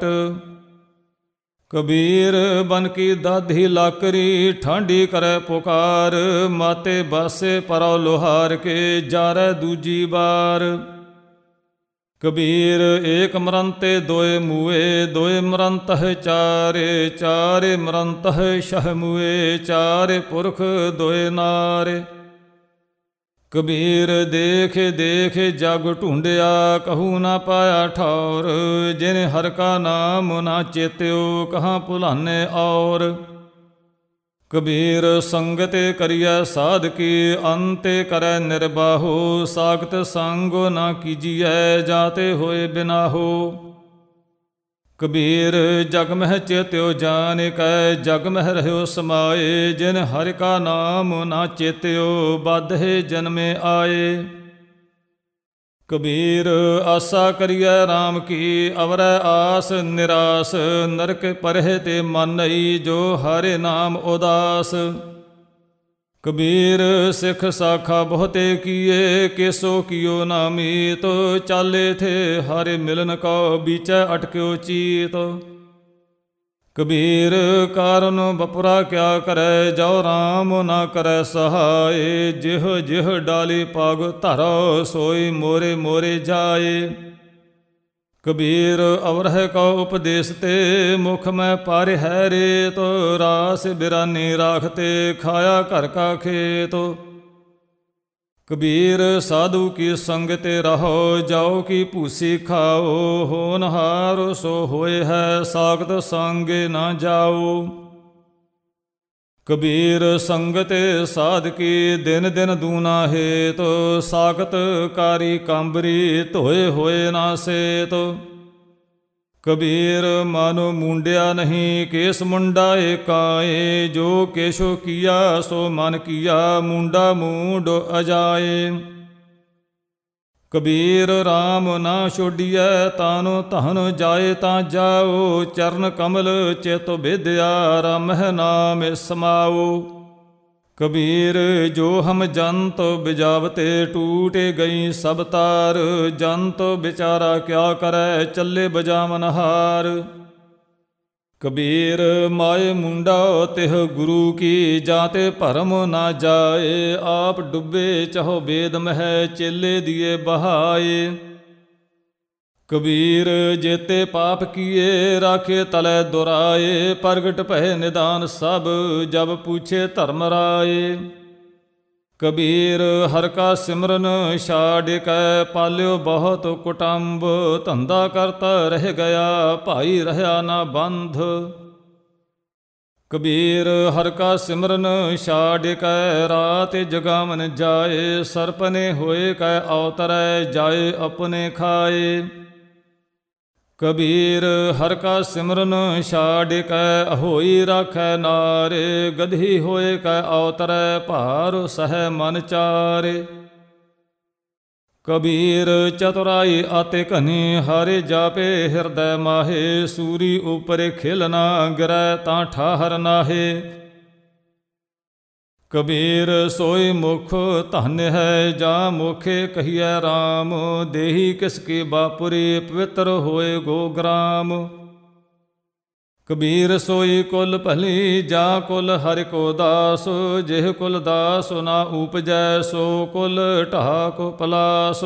ਕਬੀਰ ਬਨ ਕੀ ਦਾਧੀ ਲਾਕਰੀ, ਠਾਂਡੀ ਕਰੈ ਪੁਕਾਰ, ਮਾਤੇ ਬਾਸੇ ਪਰੋ ਲੋਹਾਰ ਕੇ, ਜਾਰੈ ਦੂਜੀ ਬਾਰ। ਕਬੀਰ ਏਕ ਮਰੰਤੇ ਦੋਏ ਮੂਏ, ਦੋਏ ਮਰੰਤਹਿ ਚਾਰੇ, ਚਾਰੇ ਮਰੰਤਹਿ ਸ਼ਹ ਮੂਏ, ਚਾਰੇ ਪੁਰਖ ਦੋਏ ਨਾਰੇ। ਕਬੀਰ ਦੇਖ ਦੇਖ ਜਗ ਢੂੰਡਿਆ, ਕਹੂ ਨਾ ਪਾਇਆ ਠੌਰ, ਜਿਨ ਹਰ ਕਾ ਨਾਮ ਨਾ ਚੇਤਿਓ, ਕਹਾਂ ਭੁਲਾਨੇ ਔਰ। ਕਬੀਰ ਸੰਗਤੇ ਕਰੀਐ ਸਾਧਕੀ, ਅੰਤੇ ਕਰੈ ਨਿਰਬਾਹੋ, ਸਾਖਤ ਸੰਗੋ ਨਾ ਕੀਜੀਐ, ਜਾਤੇ ਹੋਏ ਬਿਨਾਹੋ। ਕਬੀਰ ਜਗ ਮਹਿ ਚੇਤਿਓ ਜਾਨ ਕੈ, ਜਗ ਮਹਿ ਰਹਿਓ ਸਮਾਏ, ਜਿਨ ਹਰਿ ਕਾ ਨਾਮ ਨਾ ਚੇਤਿਓ, ਬਾਧੇ ਜਨਮੇ ਆਏ। ਕਬੀਰ ਆਸਾ ਕਰੀਐ ਰਾਮ ਕੀ, ਅਵਰੈ ਆਸ ਨਿਰਾਸ, ਨਰਕ ਪਰਹਿ ਤੇ ਮਾਨਈ, ਜੋ ਹਰਿ ਨਾਮ ਉਦਾਸ। ਕਬੀਰ ਸਿੱਖ ਸਾਖਾ ਬਹੁਤੇ ਕੀਏ, ਕੇਸੋ ਕੀਓ ਨਾ ਮੀਤ, ਚਾਲੇ ਥੇ ਹਰਿ ਮਿਲਨ ਕਉ, ਬੀਚੈ ਅਟਕਿਓ ਚੀਤ। ਕਬੀਰ ਕਾਰਨ ਬਪੁਰਾ ਕਿਆ ਕਰੈ, ਜੋ ਰਾਮ ਨਾ ਕਰੈ ਸਹਾਏ, ਜਿਹ ਜਿਹ ਡਾਲੀ ਪਗ ਧਰੋ, ਸੋਈ ਮੋਰੇ ਮੋਰੇ ਜਾਏ। ਕਬੀਰ ਅਵਰਹਿ ਕਉ ਉਪਦੇਸ ਤੇ, ਮੁਖ ਮੈਂ ਪਰ ਹੈ ਰੇਤ, ਰਾਸ ਬਿਰਾਨੀ ਰਾਖਤੇ, ਖਾਇਆ ਘਰ ਕਾ ਖੇਤ। ਕਬੀਰ ਸਾਧੂ ਕੀ ਸੰਗਤੇ ਰਹੋ, ਜਾਓ ਕੀ ਭੂਸੀ ਖਾਓ, ਹੋਨਹਾਰ ਸੋ ਹੋਏ ਹੈ, ਸਾਖਤ ਸੰਗੇ ਨਾ ਜਾਓ। ਕਬੀਰ ਸੰਗਤੇ ਸਾਧਕੀ, ਦਿਨ ਦਿਨ ਦੂਨਾ ਹੇਤ, ਸਾਖਤ ਕਾਰੀ ਕਾਂਬਰੀ, ਧੋਏ ਹੋਏ ਨਾ ਸੇਤ। ਕਬੀਰ ਮਨ ਮੁੰਡਿਆ ਨਹੀਂ, ਕੇਸ ਮੁੰਡਾ ਏਕਾਏ, ਜੋ ਕੇਸ਼ੋ ਕੀਆ ਸੋ ਮਨ ਕੀਆ, ਮੁੰਡਾ ਮੂੰਡ ਅਜਾਏ। ਕਬੀਰ ਰਾਮ ਨਾ ਛੋਡੀਐ, ਤਾਨੁ ਧਨ ਜਾਏ ਤਾਂ ਜਾਓ, ਚਰਨ ਕਮਲ ਚਿਤ ਵਿਦਿਆ, ਰਾਮਹਿ ਨਾਮ ਸਮਾਓ। ਕਬੀਰ ਜੋ ਹਮ ਜੰਤ ਬਿਜਾਵਤੇ, ਟੂਟੇ ਗਈ ਸਭ ਤਾਰ, ਜੰਤ ਵਿਚਾਰਾ ਕਿਆ ਕਰੈ, ਚੱਲੇ ਬਜਾਵਨ ਹਾਰ। ਕਬੀਰ ਮਾਏ ਮੁੰਡਾ ਤਿਹ ਗੁਰੂ ਕੀ, ਜਾਤੇ ਭਰਮ ਨਾ ਜਾਏ, ਆਪ ਡੁੱਬੇ ਚਹੋ ਬੇਦ ਮਹਿ, ਚੇਲੇ ਦੀਏ ਬਹਾਏ। ਕਬੀਰ ਜੇਤੇ ਪਾਪ ਕੀਏ, ਰਾਖੇ ਤਲੈ ਦੁਰਾਏ, ਪ੍ਰਗਟ ਭਏ ਨਿਦਾਨ ਸਭ, ਜਬ ਪੁੱਛੇ ਧਰਮ ਰਾਏ। ਕਬੀਰ ਹਰਿ ਕਾ ਸਿਮਰਨ ਛਾੜ ਕੈ, ਪਾਲਿਓ ਬਹੁਤ ਕੁਟੰਬ, ਧੰਦਾ ਕਰਤਾ ਰਹਿ ਗਿਆ, ਭਾਈ ਰਹਿਆ ਨਾ ਬੰਧ। ਕਬੀਰ ਹਰਿ ਕਾ ਸਿਮਰਨ ਛਾੜ ਕੈ, ਰਾਤ ਜਗਾਵਨ ਜਾਏ, ਸਰਪਨੇ ਹੋਏ ਕੈ ਅਵਤਰੈ, ਜਾਏ ਆਪਣੇ ਖਾਏ। ਕਬੀਰ ਹਰਿ ਕਾ ਸਿਮਰਨ ਛਾੜ ਕੈ, ਹੋਈ ਰਾਖੈ ਨਾਰੇ, ਗਧੀ ਹੋਏ ਕੈ ਅਵਤਰੈ, ਭਾਰ ਸਹਿ ਮਨ ਚਾਰੇ। ਕਬੀਰ ਚਤੁਰਾਈ ਅਤਿ ਘਨੀ, ਹਰਿ ਜਾਪੇ ਹਿਰਦੈ ਮਾਹੇ, ਸੂਰੀ ਉਪਰ ਖਿਲ ਨਾ ਗਿਰੈ, ਤਾਂ ਠਾਹਰ ਨਾਹੇ। ਕਬੀਰ ਸੋਈ ਮੁਖ ਧਨ ਹੈ, ਜਾਂ ਮੁਖੇ ਕਹੀਐ ਰਾਮ, ਦੇਹੀ ਕਿਸ ਕੀ ਬਾਪੁਰੀ, ਪਵਿੱਤਰ ਹੋਏ ਗੋ ਗ੍ਰਾਮ। ਕਬੀਰ ਸੋਈ ਕੁਲ ਭਲੀ, ਜਾਂ ਕੁਲ ਹਰਿ ਕੋ ਦਾਸ, ਜਿਹ ਕੁਲ ਦਾਸ ਨਾ ਊਪਜੈ, ਸੋ ਕੁਲ ਢਾਕ ਪਲਾਸ।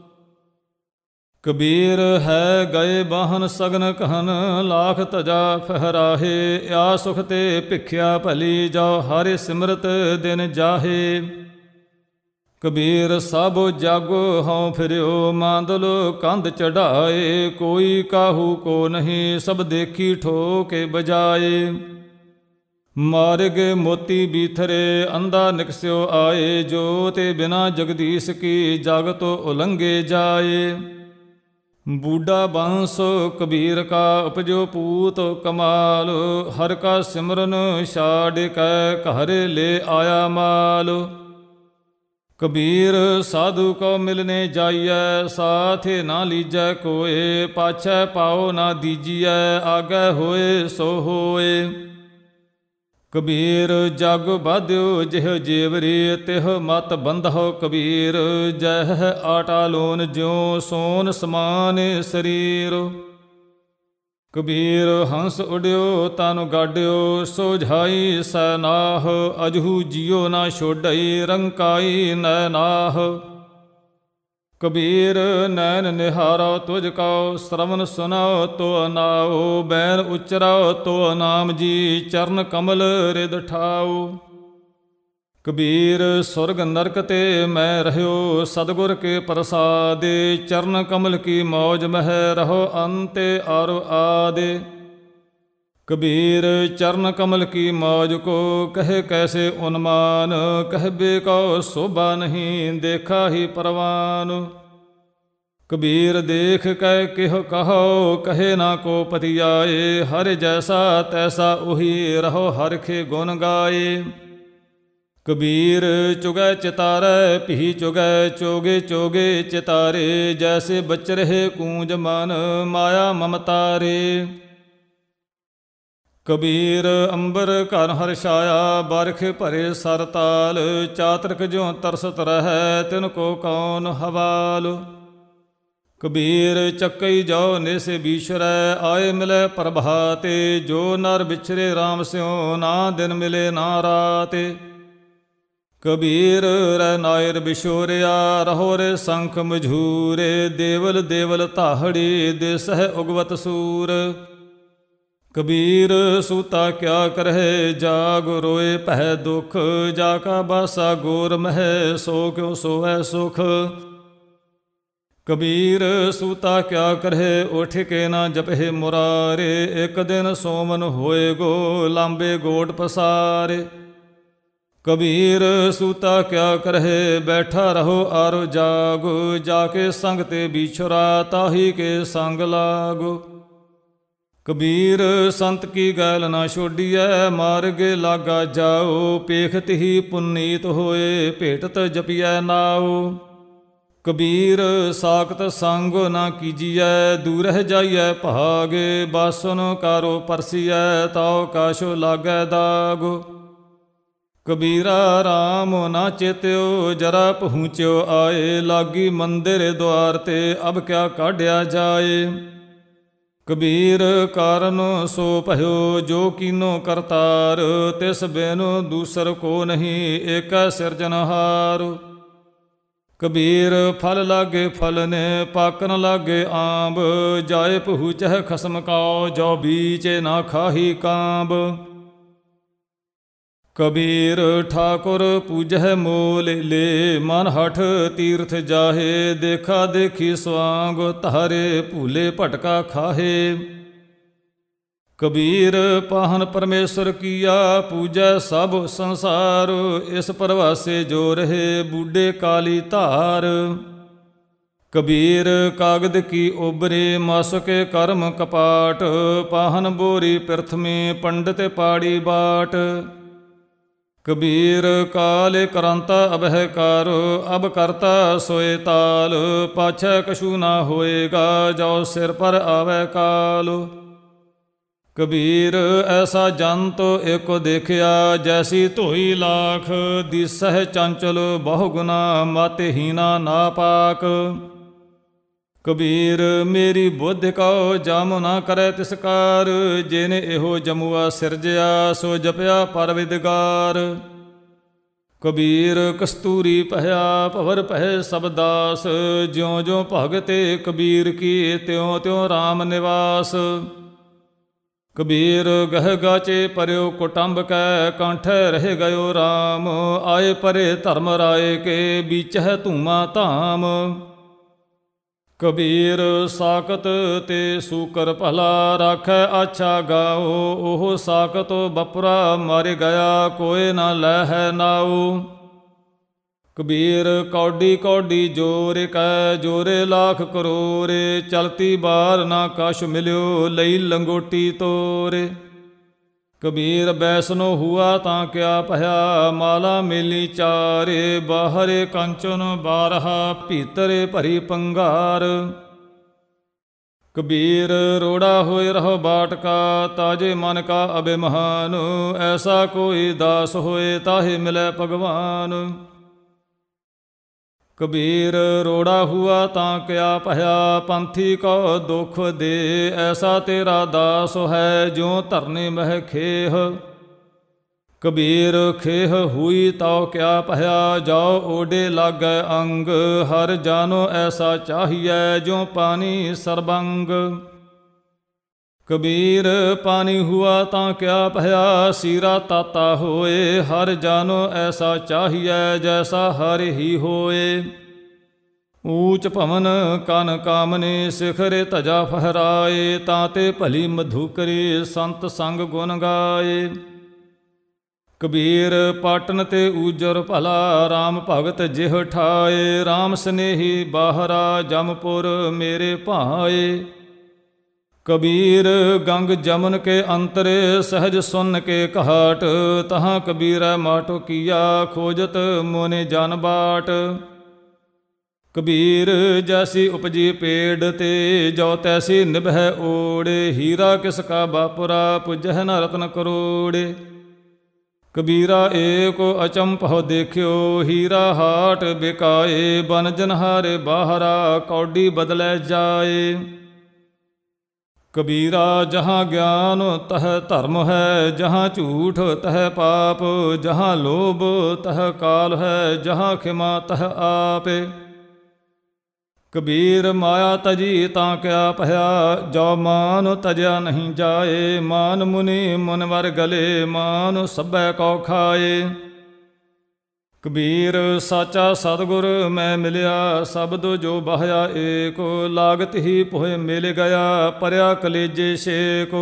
ਕਬੀਰ ਹੈ ਗਏ ਬਾਹਨ ਸਗਨ कहन, ਲਾਖ ਤਜਾ ਫਹਰਾਹੇ, ਆ ਸੁਖ ਤੇ ਭਿਖਿਆ ਭਲੀ, ਜਾਓ ਹਰਿ ਸਿਮਰਤ ਦਿਨ ਜਾਹੇ। ਕਬੀਰ ਸਭ ਜਗ ਹਉ ਫਿਰਿਓ, ਮਾਂਦਲ ਕੰਧ ਚੜਾਏ, ਕੋਈ ਕਾਹੂ ਕੋ ਨਹੀਂ, ਸਭ ਦੇਖੀ ਠੋਕੇ ਬਜਾਏ। ਮਾਰਗ ਮੋਤੀ ਬੀਥਰੇ, ਅੰਧਾ ਨਿਕਸਿਓ ਆਏ, ਜੋ ਤੇ ਬਿਨਾ ਜਗਦੀਸ਼ ਕੀ, ਜਗ ਤੋ ਉਲੰਘੇ ਜਾਏ। ਬੂਢਾ ਬੰਸ ਕਬੀਰ ਕਾ, ਉਪਜੋ ਪੂਤ ਕਮਾਲ, ਹਰ ਕਾ ਸਿਮਰਨ ਛਾੜ ਕੈ, ਘਰ ਲੈ ਆਇਆ ਮਾਲ। ਕਬੀਰ ਸਾਧੂ ਕੋ ਮਿਲਨੇ ਜਾਈਐ, ਸਾਥੇ ਨਾ ਲੀਜੈ ਕੋਏ, ਪਾਛੈ ਪਾਓ ਨਾ ਦੀਜੀਐ, ਆਗੈ ਹੋਏ ਸੋ ਹੋਏ। ਕਬੀਰ ਜਗ ਬਾਧਿਓ ਜਿਹ ਜੇਵਰੀ, ਤਿਹ ਮਤ ਬੰਧੋ ਕਬੀਰ, ਜਹ ਆਟਾ ਲੋਨ ਜਿਉ, ਸੋਨ ਸਮਾਨ ਸਰੀਰ। ਕਬੀਰ ਹੰਸ ਉਡਿਓ ਤਨ ਗਾਡਿਓ, ਸੋਝਾਈ ਸੈਨਾਹ, ਅਜਹੂ ਜਿਉ ਨਾ ਛੋਡਈ, ਰੰਕਾਈ ਨੈ ਨਾਹ। ਕਬੀਰ ਨੈਣ ਨਿਹਾਰੋ ਤੁਝ ਕਉ, ਸ਼ਰਵਨ ਸੁਨਾਓ ਤੋ ਨਾਉ, ਬੈਨ ਉਚਰਾਓ ਤੋ ਨਾਮ ਜੀ, ਚਰਨ ਕਮਲ ਰਿਦ ਠਾਉ। ਕਬੀਰ ਸੁਰਗ ਨਰਕ ਤੇ ਮੈਂ ਰਹਿਓ, ਸਤਿਗੁਰ ਕੇ ਪ੍ਰਸਾਦੇ, ਚਰਨ ਕਮਲ ਕੀ ਮੌਜ ਮਹਿ, ਰਹੋ ਅੰਤੇ ਆਰੋ ਆਦੇ। ਕਬੀਰ ਚਰਨ ਕਮਲ ਕੀ ਮੌਜ ਕੋ, ਕਹੇ ਕੈਸੇ ਉਨਮਾਨ, ਕਹਿਬੇ ਕਉ ਸੋਭਾ ਨਹੀਂ, ਦੇਖਾ ਹੀ ਪਰਵਾਨ। ਕਬੀਰ ਦੇਖ ਕੈ ਕਿਹ ਕਹੋ, ਕਹੇ ਨਾ ਕੋ ਪਤਿਆਏ, ਹਰਿ ਜੈਸਾ ਤੈਸਾ ਉਹੀ, ਰਹੋ ਹਰਿਖੇ ਗੁਣ ਗਾਏ। ਕਬੀਰ ਚੁਗੈ ਚਿਤਾਰੈ, ਭੀ ਚੁਗੈ ਚੋਗੇ ਚੋਗੇ ਚਿਤਾਰੇ, ਜੈਸੇ ਬਚ ਰਹੇ ਕੂੰਜ ਮਨ, ਮਾਇਆ ਮਮਤਾਰੇ। ਕਬੀਰ ਅੰਬਰ ਘਰ ਹਰਸ਼ਾਇਆ, ਬਰਖ ਭਰੇ ਸਰ ਤਾਲ, ਚਾਤਰਕ ਜਿਉ ਤਰਸਤ ਰਹੈ, ਤਿਨ ਕੋ ਕੌਣ ਹਵਾਲ। ਕਬੀਰ ਚੱਕਈ ਜਾਓ ਨਿਸ ਬੀਸ਼ਰੈ, ਆਏ ਮਿਲੈ ਪ੍ਰਭਾਤੇ, ਜੋ ਨਰ ਵਿਛਰੇ RAM ਸਿਉ, ਨਾ ਦਿਨ ਮਿਲੇ ਨਾ ਰਾਤੇ। ਕਬੀਰ ਰਹਿ ਨਾਇਰ ਬਿਸ਼ੋਰਿਆ, ਰਹੋ ਰੇ ਸੰਖ ਮਝੂਰੇ, ਦੇਵਲ ਦੇਵਲ ਧਾਹੜੀ, ਦੇਸਹਿ ਉਗਵਤ ਸੂਰ। ਕਬੀਰ ਸੂਤਾ ਕਿਆ ਕਰਹਿ, ਜਾਗ ਰੋਏ ਪਹਿ ਦੁਖ, ਜਾ ਕਾ ਬਾਸਾ ਗੋਰ ਮਹਿ, ਸੋ ਕਿਉ ਸੋਵੈ ਸੁਖ। ਕਬੀਰ ਸੂਤਾ ਕਿਆ ਕਰਹਿ, ਉਠ ਕੇ ਨਾ ਜਪਹਿ ਮੁਰਾਰੇ, ਇੱਕ ਦਿਨ ਸੋਮਨ ਹੋਏ ਗੋ, ਲਾਂਬੇ ਗੋਟ ਪਸਾਰੇ। ਕਬੀਰ ਸੂਤਾ ਕਿਆ ਕਰਹਿ, ਬੈਠਾ ਰਹੋ ਆਰੋ ਜਾਗ, ਜਾ ਕੇ ਸੰਗ ਤੇ ਵਿਛੁਰਾ, ਤਾਹੀ ਕੇ ਸੰਗ ਲਾਗੋ। ਕਬੀਰ ਸੰਤ ਕੀ ਗੈਲ ਨਾ ਛੋਡੀਐ, ਮਾਰਗੇ ਲਾਗਾ ਜਾਓ, ਪੇਖਤ ਹੀ ਪੁਨੀਤ ਹੋਏ, ਭੇਟਤ ਜਪੀਐ ਨਾਉ। ਕਬੀਰ ਸਾਖਤ ਸੰਗ ਨਾ ਕੀਜੀਐ, ਦੂਰਹਿ ਜਾਈਐ ਭਾਗੇ, ਬਾਸਨ ਕਾਰੋ ਪਰਸੀਐ, ਤਾਉ ਕਾਸ਼ੋ ਲਾਗੈ ਦਾਗ। ਕਬੀਰਾ RAM ਨਾ ਚੇਤਿਓ, ਜਰਾ ਪਹੁੰਚਿਓ ਆਏ, ਲਾਗੀ ਮੰਦਿਰ ਦੁਆਰ ਤੇ, ਅਬ ਕਿਆ ਕਾਢਿਆ ਜਾਏ। ਕਬੀਰ ਕਾਰਨ ਸੋ ਭਇਓ, ਜੋ ਕੀਨੋ ਕਰਤਾਰ, ਤਿਸ ਬਿਨ ਦੂਸਰ ਕੋ ਨਹੀਂ, ਏਕੈ ਸਿਰਜਨਹਾਰ। ਕਬੀਰ ਫਲ ਲਾਗੇ ਫਲ ਨੇ, ਪਾਕਨ ਲਾਗੇ ਆਂਬ, ਜਾਏ ਪਹੁੰਚਹਿ ਖਸਮ ਕਾਉ, ਜੋ ਬੀਚੇ ਨਾ ਖਾਹੀ ਕਾਂਬ। ਕਬੀਰ ਠਾਕੁਰ ਪੂਜਹਿ ਮੋਲ ਲੇ, ਮਨ ਹਠ ਤੀਰਥ ਜਾਹੇ, ਦੇਖਾ ਦੇਖੀ ਸਵਾਂਗ, ਧਾਰੇ ਭੂਲੇ ਭਟਕਾ ਖਾਹੇ। ਕਬੀਰ ਪਾਹਨ ਪਰਮੇਸ਼ਰ ਕੀਆ, ਪੂਜੈ ਸਭ ਸੰਸਾਰ, ਇਸ ਪਰਵਾਸੇ ਜੋ ਰਹੇ, ਬੂਢੇ ਕਾਲੀ ਧਾਰ। ਕਬੀਰ ਕਾਗਦ ਕੀ ਓਬਰੇ, ਮਾਸੁਕੇ ਕਰਮ ਕਪਾਟ, ਪਾਹਨ ਬੋਰੀ ਪ੍ਰਥਮੇ, ਪੰਡਿਤ ਪਾੜੀ ਬਾਟ। ਕਬੀਰ ਕਾਲੇ ਕਰੰਤਾ ਅਬਹਿ ਕਾਰ, ਅਬ ਕਰਤਾ ਸੋਏ ਤਾਲ, ਪਾਛੈ ਕਛੂ ਨਾ ਹੋਏਗਾ, ਜੋ ਸਿਰ ਪਰ ਆਵੈ ਕਾਲ। ਕਬੀਰ ਐਸਾ ਜੰਤ ਏਕੋ ਦੇਖਿਆ, ਜੈਸੀ ਧੋਈ ਲਾਖ, ਦਿਸਹਿ ਚੰਚਲ ਬਹੁ ਗੁਨਾ, ਮਾਤੇ ਹੀਨਾ ਨਾ ਪਾਕ। ਕਬੀਰ ਮੇਰੀ ਬੁੱਧ ਕਉ ਜਮ ਨਾ ਕਰੈ ਤਿਸਕਾਰ, ਜਿਨ ਇਹੋ ਜਮੂਆ ਸਿਰਜਿਆ, ਸੋ ਜਪਿਆ ਪਰਵਿਦਗਾਰ। ਕਬੀਰ ਕਸਤੂਰੀ ਪਹਿਆ ਭਵਰ ਪਹਿ ਸਭ ਦਾਸ, ਜਿਉ ਜਿਉ ਭਗਤੇ ਕਬੀਰ ਕੀ, ਤਿਉ ਤਿਉ RAM ਨਿਵਾਸ। ਕਬੀਰ ਗਹਿ ਗਾਚੇ ਪਰਿਓ ਕੁਟੰਬ ਕੈ, ਕਾਂਠੈ ਰਹਿ ਗਇਓ ਰਾਮ, ਆਏ ਪਰੇ ਧਰਮ ਰਾਏ ਕੇ, ਬੀਚਹਿ ਧੂਮਾ ਧਾਮ। ਕਬੀਰ ਸਾਕਤ ਤੇ ਸੂਕਰ ਭਲਾ, ਰਾਖੈ ਆਛਾ ਗਾਓ, ਉਹ ਸਾਕਤ ਬਪੁਰਾ ਮਾਰੇ ਗਿਆ, ਕੋਇ ਨਾ ਲੈ ਹੈ ਨਾਉ। ਕਬੀਰ ਕੌਡੀ ਕੌਡੀ ਜੋਰ ਕੈ, ਜੋਰੇ ਲਾਖ ਕਰੋਰੇ, ਚਲਤੀ ਬਾਰ ਨਾ ਕਛ ਮਿਲਿਓ, ਲਈ ਲੰਗੋਟੀ ਤੋਰੇ। ਕਬੀਰ ਬੈਸਨੋ ਹੁਆ ਤਾਂ ਕਿਆ ਭਇਆ, ਮਾਲਾ ਮੇਲੀ ਚਾਰੇ, ਬਾਹਰੇ ਕੰਚਨ ਬਾਰਹਾ, ਭੀਤਰੇ ਭਰੀ ਪੰਗਾਰ। ਕਬੀਰ ਰੋੜਾ ਹੋਏ ਰਹੋ ਬਾਟਕਾ, ਤਾਜੇ ਮਨ ਕਾ ਅਭਿਮਾਨ, ਐਸਾ ਕੋਈ ਦਾਸ ਹੋਏ ਤਾਹੇ ਮਿਲੈ ਭਗਵਾਨ। ਕਬੀਰ ਰੋੜਾ ਹੁਆ ਤਾਂ ਕਿਆ ਭਇਆ, ਪੰਥੀ ਕੋ ਦੁਖ ਦੇ, ਐਸਾ ਤੇਰਾ ਦਾਸ ਹੈ, ਜਿਉ ਧਰਨੇ ਮਹਿ ਖੇਹ। ਕਬੀਰ ਖੇਹ ਹੁਈ ਤਉ ਕਿਆ ਭਇਆ, ਜਾਉ ਓਡੇ ਲਾਗੈ ਅੰਗ, ਹਰ ਜਾਨੋ ਐਸਾ ਚਾਹੀਐ, ਜਿਉ ਪਾਣੀ ਸਰਬੰਗ। ਕਬੀਰ ਪਾਣੀ ਹੁਆ ਤਾਂ ਕਿਆ ਭਇਆ, ਸੀਰਾ ਤਾਤਾ ਹੋਏ, ਹਰ ਜਾਨੋ ਐਸਾ ਚਾਹੀਐ, ਜੈਸਾ ਹਰਿ ਹੀ ਹੋਏ। ਊਚ ਭਵਨ ਕਨ ਕਾਮਨੇ, ਸਿਖਰੇ ਧਜਾ ਫਹਰਾਏ, ਤਾਂ ਤੇ ਭਲੀ ਮਧੂਕਰੀ, ਸੰਤ ਸੰਗ ਗੁਣ ਗਾਏ। ਕਬੀਰ ਪਾਟਨ ਤੇ ਊਜਰ ਭਲਾ, ਰਾਮ ਭਗਤ ਜਿਹ ਠਾਏ, ਰਾਮ ਸਨੇਹੀ ਬਾਹਰਾ, ਜਮਪੁਰ ਮੇਰੇ ਭਾਏ। ਕਬੀਰ ਗੰਗ ਜਮਨ ਕੇ ਅੰਤਰੇ, ਸਹਿਜ ਸੁਨ ਕੇ ਘਾਟ, ਤਹਾਂ ਕਬੀਰੈ ਮਾਟੋ ਕੀਆ, ਖੋਜਤ ਮੋਨੇ ਜਨ ਬਾਟ। ਕਬੀਰ ਜੈਸੀ ਉਪਜੀ ਪੇੜ ਤੇ, ਜੋ ਤੈਸੀ ਨਿਭੈ ਓੜੇ, ਹੀਰਾ ਕਿਸ ਕਾ ਬਾਪੁਰਾ, ਪੁੱਜਹਿ ਨ ਰਤਨ ਕਰੋੜੇ। ਕਬੀਰਾ ਏਕੋ ਅਚੰਭਉ ਦੇਖਿਓ, ਹੀਰਾ ਹਾਟ ਬਿਕਾਏ, ਬਨ ਜਨਹਾਰੇ ਬਾਹਰਾ, ਕੌਡੀ ਬਦਲੈ ਜਾਏ। ਕਬੀਰਾ ਜਹਾਂ ਗਿਆਨ ਤਹ ਧਰਮ ਹੈ, ਜਹਾਂ ਝੂਠ ਤਹ ਪਾਪ, ਜਹਾਂ ਲੋਭ ਤਹ ਕਾਲ ਹੈ, ਜਹਾਂ ਖਿਮਾ ਤਹ ਆਪੇ। ਕਬੀਰ ਮਾਇਆ ਤਜੀ ਤਾਂ ਕਿਆ ਭਇਆ, ਜੋ ਮਾਨ ਤਜਿਆ ਨਹੀਂ ਜਾਏ, ਮਾਨ ਮੁਨੀ ਮੁਨਵਰ ਗਲੇ, ਮਾਨ ਸਭੈ ਕੋ ਖਾਏ। ਕਬੀਰ ਸਾਚਾ ਸਤਿਗੁਰ ਮੈਂ ਮਿਲਿਆ, ਸ਼ਬਦ ਜੋ ਬਹਾਇਆ ਏਕ, ਲਾਗਤ ਹੀ ਪੋਹਿ ਮਿਲ ਗਿਆ, ਪਰਿਆ ਕਲੇਜੇ ਛੇਕ।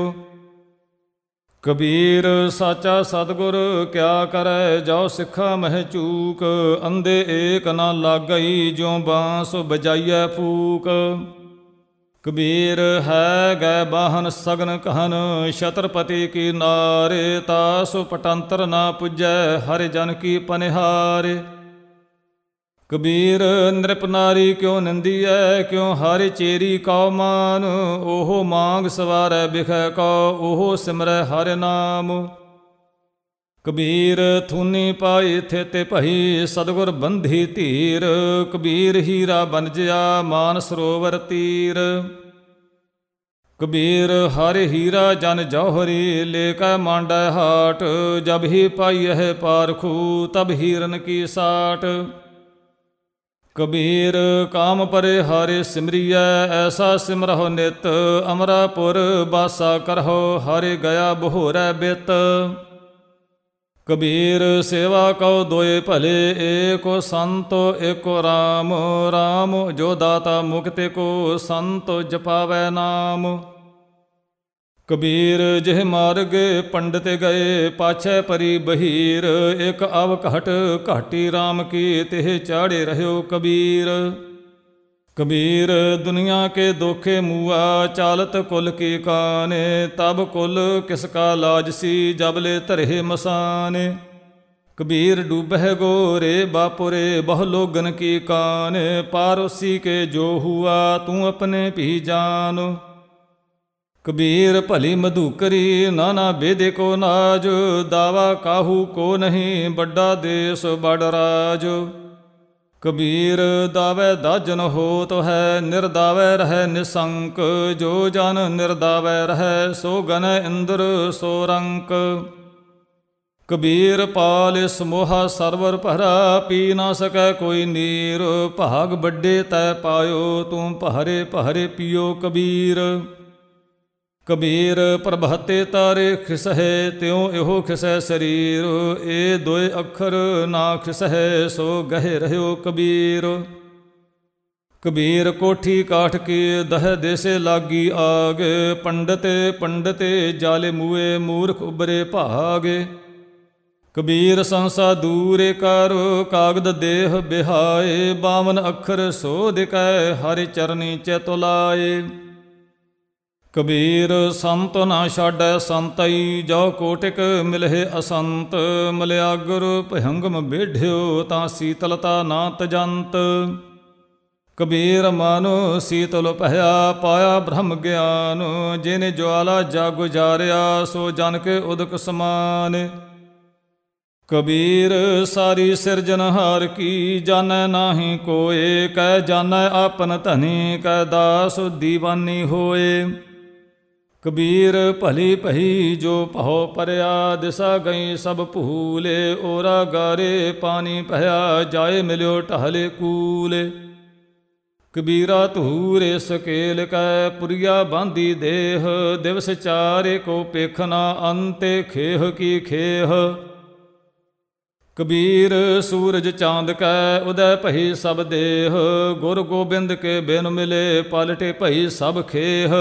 ਕਬੀਰ ਸਾਚਾ ਸਤਿਗੁਰ ਕਿਆ ਕਰੈ, ਜੋ ਸਿੱਖਾ ਮਹਿ ਚੂਕ, ਅੰਧੇ ਏਕ ਨਾ ਲਾਗਈ, ਜਿਉ ਬਾਂਸ ਬਜਾਈਐ ਫੂਕ। ਕਬੀਰ ਹੈ ਗੈ ਬਾਹਨ ਸਗਨ ਕਹਨ, ਛਤਰਪਤੀ ਕੀ ਨਾਰੇ, ਤਾਸੁ ਪਟੰਤਰ ਨਾ ਪੁੱਜੈ, ਹਰਿ ਜਨ ਕੀ ਪਨਿਹਾਰੇ। ਕਬੀਰ ਨਿਰਪ ਨਾਰੀ ਕਿਉ ਨਿੰਦੀਐ, ਕਿਉ ਹਰਿ ਚੇਰੀ ਕਉ ਮਾਨ, ਉਹ ਮਾਂਗ ਸਵਾਰੈ ਬਿਖੈ ਕਉ, ਉਹ ਸਿਮਰੈ ਹਰਿ ਨਾਮ। ਕਬੀਰ ਥੂਨੀ ਪਾਈ ਥਿਤ ਭਈ, ਸਤਿਗੁਰ ਬੰਧੀ ਧੀਰ, ਕਬੀਰ ਹੀਰਾ ਬਨਜਿਆ, ਮਾਨ ਸਰੋਵਰ ਤੀਰ। ਕਬੀਰ ਹਰਿ ਹੀਰਾ ਜਨ ਜੌਹਰੀ, ਲੈ ਕੈ ਮਾਂਡੈ ਹਾਟ, ਜਬ ਹੀ ਪਾਈਐ ਪਾਰਖੂ, ਤਬ ਹੀਰਨ ਕੀ ਸਾਟ। ਕਬੀਰ ਕਾਮ ਪਰੇ ਹਰਿ ਸਿਮਰੀਐ, ਐਸਾ ਸਿਮਰਹੁ ਨਿਤ, ਅਮਰਾਪੁਰ ਬਾਸਾ ਕਰਹੁ, ਹਰਿ ਗਿਆ ਬਹੋਰੈ ਬਿਤ। ਕਬੀਰ ਸੇਵਾ ਕਉ ਦੋਇ ਭਲੇ, ਏਕੋ ਸੰਤੋ ਏਕੋ ਰਾਮ, ਰਾਮ ਜੋ ਦਾਤਾ ਮੁਕਤਿ ਕੋ, ਸੰਤੋ ਜਪਾਵੈ ਨਾਮ। ਕਬੀਰ ਜਿਹ ਮਾਰਗ ਪੰਡਿਤ ਗਏ, ਪਾਛੈ ਪਰੀ ਬਹੀਰ, ਇਕ ਅਵ ਘਟ ਘਾਟੀ ਰਾਮ ਕੀ, ਤਿਹ ਚਾੜੇ ਰਹਿਓ ਕਬੀਰ। ਕਬੀਰ ਦੁਨੀਆ ਕੇ ਦੋਖੇ ਮੂਆ, ਚਾਲਤ ਕੁਲ ਕੀ ਕਾਨੇ, ਤਬ ਕੁਲ ਕਿਸ ਕਾ ਲਾਜ ਸੀ, ਜਬਲੇ ਧਰੇ ਮਸਾਨੇ। ਕਬੀਰ ਡੂਬਹਿ ਗੋਰੇ ਬਾਪੁਰੇ, ਬਹੁ ਲੋਗਨ ਕੀ ਕਾਨੇ, ਪਾਰੋਸੀ ਕੇ ਜੋ ਹੁਆ, ਤੂੰ ਆਪਣੇ ਭੀ ਜਾਨ। ਕਬੀਰ ਭਲੀ ਮਧੂਕਰੀ, ਨਾਨਾ ਬੇਦੇ ਕੋ ਨਾਜ, ਦਾਵਾ ਕਾਹੂ ਕੋ ਨਹੀਂ, ਵੱਡਾ ਦੇਸ ਬੜ ਰਾਜ। ਕਬੀਰ ਦਾਵੈ ਦਾਜਨ ਹੋਤ ਹੈ, ਨਿਰਦਾਵੈ ਰਹਿ ਨਿਸੰਕ, ਜੋ ਜਨ ਨਿਰਦਾਵੈ ਰਹਿ, ਸੋ ਗਨੈ ਇੰਦਰ ਸੋ ਰੰਕ। ਕਬੀਰ ਪਾਲ ਸਮੋਹਾ ਸਰਵਰ ਭਰਾ, ਪੀ ਨਾ ਸਕੈ ਕੋਈ ਨੀਰ, ਭਾਗ ਵੱਡੇ ਤੈ ਪਾਇਓ, ਤੂੰ ਪਹਰੇ ਪਹਰੇ ਪੀਓ ਕਬੀਰ। ਕਬੀਰ ਪ੍ਰਭਾਤੇ ਤਾਰੇ ਖਿਸਹਿ, ਤਿਉ ਇਹੋ ਖਿਸੈ ਸਰੀਰ। ਇਹ ਦੋਏ ਅੱਖਰ ਨਾ ਖਿਸਹਿ, ਸੋ ਗਹਿ ਰਹਿਓ ਕਬੀਰ। ਕਬੀਰ ਕੋਠੀ ਕਾਠ ਕੀ ਦਹਿ ਦੇਸੇ ਲਾਗੀ ਆਗ। ਪੰਡਤੇ ਪੰਡਤੇ ਜਾਲੇ ਮੂਏ, ਮੂਰਖ ਉਬਰੇ ਭਾਗੇ। ਕਬੀਰ ਸੰਸਾ ਦੂਰੇ ਕਰ, ਕਾਗਦ ਦੇਹ ਬਿਹਾਏ। ਬਾਵਨ ਅੱਖਰ ਸੋ ਦਿਕੈ, ਹਰਿ ਚਰਨੀ ਚਿਤੁ ਲਾਏ। ਕਬੀਰ ਸੰਤ ਨਾ ਛਾਡੈ ਸੰਤਈ, ਜੋ ਕੋਟਿਕ ਮਿਲਹਿ ਅਸੰਤ। ਮਲਿਆਗੁਰ ਭਯੰਗਮ ਬੇਢਿਓ, ਤਾਂ ਸੀਤਲਤਾ ਨਾ ਤਜੰਤ। ਕਬੀਰ ਮਨ ਸੀਤਲ ਭਇਆ, ਪਾਇਆ ਬ੍ਰਹਮ ਗਿਆਨ। ਜਿਨ ਜਵਾਲਾ ਜਗ ਉਜਾਰਿਆ, ਸੋ ਜਨ ਕੇ ਉਦਕ ਸਮਾਨ। ਕਬੀਰ ਸਾਰੀ ਸਿਰਜਨਹਾਰ ਕੀ, ਜਾਣੈ ਨਾਹੀ ਕੋਇ। ਕਹਿ ਜਾਣੈ ਆਪਨ ਧਨੀ, ਕਹਿ ਦਾਸ ਦੀਵਾਨੀ ਹੋਏ। ਕਬੀਰ ਭਲੀ ਭਈ ਜੋ ਭਉ ਪਰਿਆ, ਦਿਸਾ ਗਈ ਸਭ ਭੂਲੇ। ਓਰਾ ਗਾਰੇ ਪਾਣੀ ਭਇਆ, ਜਾਏ ਮਿਲਿਓ ਢਹਲੇ ਕੂਲੇ। ਕਬੀਰਾ ਧੂਰੇ ਸਕੇਲ ਕੈ, ਪੁਰੀਆ ਬਾਂਦੀ ਦੇਹ। ਦਿਵਸ ਚਾਰੇ ਕੋ ਪੇਖਨਾ, ਅੰਤੇ ਖੇਹ ਕੀ ਖੇਹ। ਕਬੀਰ ਸੂਰਜ ਚਾਂਦ ਕੈ, ਉਦੈ ਭਈ ਸਭ ਦੇਹ। ਗੁਰ ਗੋਬਿੰਦ ਕੇ ਬਿਨ ਮਿਲੇ, ਪਲਟੇ ਭਈ ਸਭ ਖੇਹ।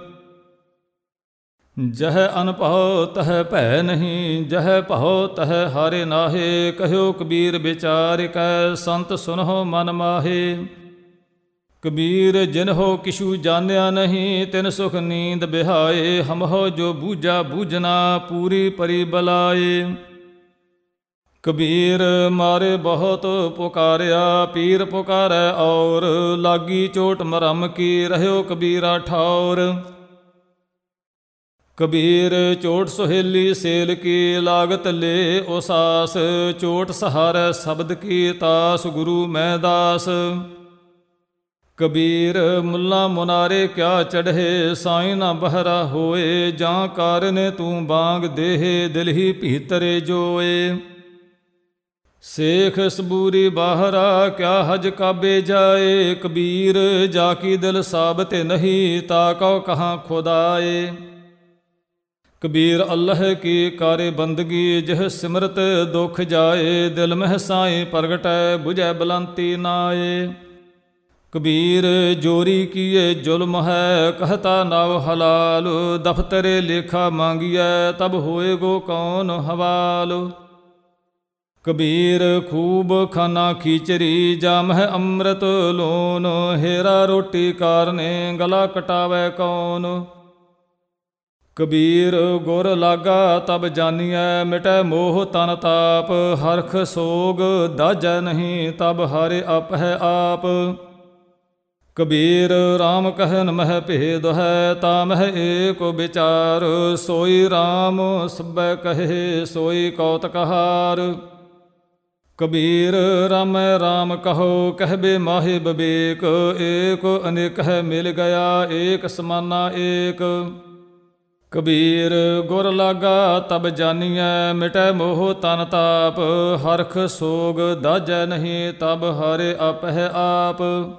ਜਹ ਅਨਭਉ ਤਹ ਭੈ ਨਹੀਂ, ਜਹ ਭਉ ਤਹ ਹਾਰੇ ਨਾਹੇ। ਕਹਿਓ ਕਬੀਰ ਵਿਚਾਰ ਕੈ, ਸੰਤ ਸੁਨਹੁ ਮਨ ਮਾਹੇ। ਕਬੀਰ ਜਿਨਹੁ ਕਿਛੂ ਜਾਣਿਆ ਨਹੀਂ, ਤਿਨ ਸੁਖ ਨੀਂਦ ਬਿਹਾਏ। ਹਮਹੁ ਜੋ ਬੂਝਾ ਬੂਝਨਾ, ਪੂਰੀ ਪਰੀ ਬਲਾਏ। ਕਬੀਰ ਮਾਰੇ ਬਹੁਤ ਪੁਕਾਰਿਆ, ਪੀਰ ਪੁਕਾਰੈ ਔਰ। ਲਾਗੀ ਚੋਟ ਮਰਮ ਕੀ, ਰਹਿਓ ਕਬੀਰਾ ਠੌਰ। ਕਬੀਰ ਚੋਟ ਸੁਹੇਲੀ ਸੇਲ ਕੀ, ਲਾਗਤ ਲੇ ਉਸਾਸ। ਚੋਟ ਸਹਾਰੈ ਸ਼ਬਦ ਕੀ, ਤਾਸ ਗੁਰੂ ਮੈਂ ਦਾਸ। ਕਬੀਰ ਮੁੱਲਾ ਮੁਨਾਰੇ ਕਿਆ ਚੜ੍ਹੇ, ਸਾਈਂ ਨਾ ਬਹਰਾ ਹੋਏ। ਜਾਂ ਕਾਰਨ ਤੂੰ ਬਾਂਗ ਦੇਹ, ਦਿਲ ਹੀ ਭੀਤਰੇ ਜੋਏ। ਸੇਖ ਸਬੂਰੀ ਬਾਹਰਾ, ਕਿਆ ਹਜ ਕਾਬੇ ਜਾਏ। ਕਬੀਰ ਜਾ ਕੀ ਦਿਲ ਸਾਬਤੇ ਨਹੀਂ, ਤਾ ਕਉ ਕਹਾਂ ਖੁਦਾਏ। ਕਬੀਰ ਅੱਲ੍ਹ ਕੀ ਕਾਰੇ ਬੰਦਗੀ, ਜਿਹ ਸਿਮਰਤ ਦੁਖ ਜਾਏ। ਦਿਲ ਮਹਿ ਸਾਈਂ ਪ੍ਰਗਟੈ, ਬੁਝੈ ਬਲੰਤੀ ਨਾਏ। ਕਬੀਰ ਜੋਰੀ ਕੀਏ ਜ਼ੁਲਮ ਹੈ, ਕਹਤਾ ਨਾਉ ਹਲਾਲ। ਦਫਤਰੇ ਲੇਖਾ ਮੰਗੀਐ, ਤਬ ਹੋਏਗੋ ਕੌਣ ਹਵਾਲ। ਕਬੀਰ ਖੂਬ ਖਾਨਾ ਖੀਚਰੀ, ਜਾਮਹਿ ਅੰਮ੍ਰਿਤ ਲੋਨ। ਹੇਰਾ ਰੋਟੀ ਕਾਰਨੇ, ਗਲਾ ਕਟਾਵੈ ਕੌਣ। ਕਬੀਰ ਗੁਰ ਲਾਗਾ ਤਬ ਜਾਨੀਐ, ਮਿਟੈ ਮੋਹ ਤਨ ਤਾਪ। ਹਰਖ ਸੋਗ ਦਾਜੈ ਨਹੀਂ, ਤਬ ਹਾਰੇ ਆਪਹਿ ਆਪ। ਕਬੀਰ ਰਾਮ ਕਹਿਨ ਮਹਿ ਭੇਦ ਹੈ, ਤਾ ਮਹਿ ਏਕ ਵਿਚਾਰ। ਸੋਈ ਰਾਮ ਸਭੈ ਕਹੇ, ਸੋਈ ਕੌਤਕਹਾਰ। ਕਬੀਰ ਰਾਮੈ ਰਾਮ ਕਹੋ, ਕਹਿਬੇ ਮਾਹਿ ਬਵੇਕ। ਏਕ ਅਨੇਕ ਹੈ ਮਿਲ ਗਿਆ, ਏਕ ਸਮਾਨਾ ਏਕ। ਕਬੀਰ ਗੁਰ ਲਾਗਾ ਤਬ ਜਾਨੀਐ, ਮਿਟੈ ਮੋਹ ਤਨ ਤਾਪ। ਹਰਖ ਸੋਗ ਦਾਜੈ ਨਹੀਂ, ਤਬ ਹਾਰੇ ਆਪਹਿ ਆਪ।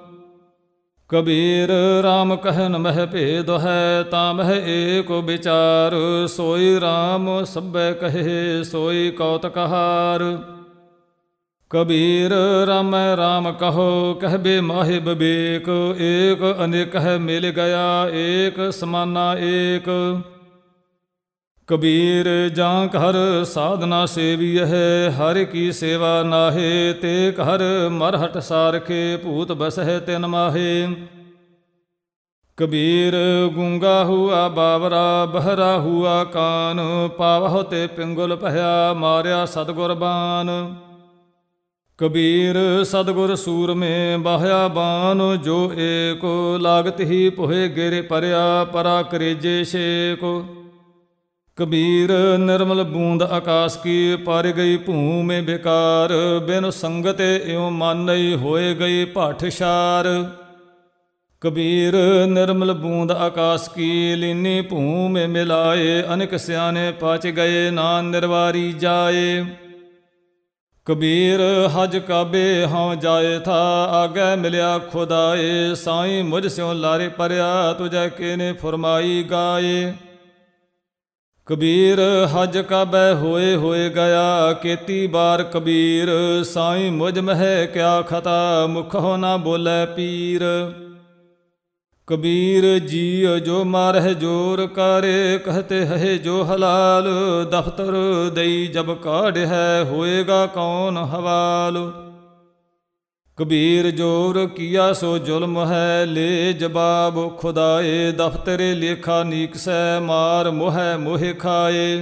ਕਬੀਰ ਰਾਮ ਕਹਿਨ ਮਹਿ ਭੇਦ ਹੈ, ਤਾ ਮਹਿ ਏਕ ਵਿਚਾਰ। ਸੋਈ ਰਾਮ ਸਭੈ ਕਹੇ, ਸੋਈ ਕੌਤਕਹਾਰ। ਕਬੀਰ ਰਾਮੈ ਰਾਮ ਕਹੋ, ਕਹਿਬੇ ਮਾਹਿ ਬਵੇਕ। ਏਕ ਅਨੇਕ ਹੈ ਮਿਲ ਗਿਆ, ਏਕ ਸਮਾਨਾ ਏਕ। ਕਬੀਰ ਜਾਂ ਘਰ ਸਾਧਨਾ ਸੇਵੀਐ, ਹਰਿ ਕੀ ਸੇਵਾ ਨਾਹੇ। ਤੇ ਘਰ ਮਰਹਟ ਸਾਰਖੇ, ਭੂਤ ਬਸਹਿ ਤਿਨ ਮਾਹੇ। ਕਬੀਰ ਗੂੰਗਾ ਹੁਆ ਬਾਵਰਾ, ਬਹਰਾ ਹੁਆ ਕਾਨ। ਪਾਵਹੁ ਤੇ ਪਿੰਗੁਲ ਭਇਆ, ਮਾਰਿਆ ਸਤਿਗੁਰ ਬਾਨ। ਕਬੀਰ ਸਤਿਗੁਰ ਸੂਰਮੇ, ਬਾਹਿਆ ਬਾਨ ਜੋ ਏਕ। ਲਾਗਤ ਹੀ ਪੁਹੇ ਗਿਰ ਪਰਿਆ, ਪਰਾ ਕਰੇਜੇ ਛੇਕ। ਕਬੀਰ ਨਿਰਮਲ ਬੂੰਦ ਆਕਾਸ ਕੀ, ਪਰ ਗਈ ਭੂਮਿ ਬੇਕਾਰ। ਬਿਨ ਸੰਗਤੇ ਇਉ ਮਾਨਈ, ਹੋਏ ਗਈ ਭਾਠ-ਛਾਰ। ਕਬੀਰ ਨਿਰਮਲ ਬੂੰਦ ਆਕਾਸ ਕੀ, ਲੀਨੀ ਭੂਮਿ ਮਿਲਾਏ। ਅਨੇਕ ਸਿਆਣੇ ਪਚ ਗਏ, ਨਾ ਨਿਰਵਾਰੀ ਜਾਏ। ਕਬੀਰ ਹਜ ਕਾਬੇ ਹਉ ਜਾਏ ਥਾ, ਆਗੈ ਮਿਲਿਆ ਖੁਦਾਏ। ਸਾਈਂ ਮੁਝ ਸਿਉ ਲਾਰੇ ਪਰਿਆ, ਤੁਝੈ ਕਿਨੇ ਫੁਰਮਾਈ ਗਾਏ। ਕਬੀਰ ਹਜ ਕਾਬੈ ਹੋਏ ਹੋਏ ਗਿਆ, ਕੇਤੀ ਬਾਰ ਕਬੀਰ ਸਾਈਂ ਮੁਝ ਮਹਿ ਕਿਆ ਖਤਾ, ਮੁਖੋ ਨਾ ਬੋਲੇ ਪੀਰ। ਕਬੀਰ ਜੀ ਜੋ ਮਾਰਹਿ ਜੋਰ ਕਾਰੇ, ਕਹਤੇ ਹੈ ਜੋ ਹਲਾਲ, ਦਫਤਰ ਦਈ ਜਬ ਕਾਢਿਐ, ਹੋਏਗਾ ਕੌਣ ਹਵਾਲ। ਕਬੀਰ ਜੋਰ ਕੀਆ ਸੋ ਜ਼ੁਲਮ ਹੈ, ਲੈ ਜਵਾਬ ਖੁਦਾਏ, ਦਫਤਰੇ ਲੇਖਾ ਨੀਕਸੈ, ਮਾਰ ਮੋਹੈ ਮੋਹਿ ਖਾਏ।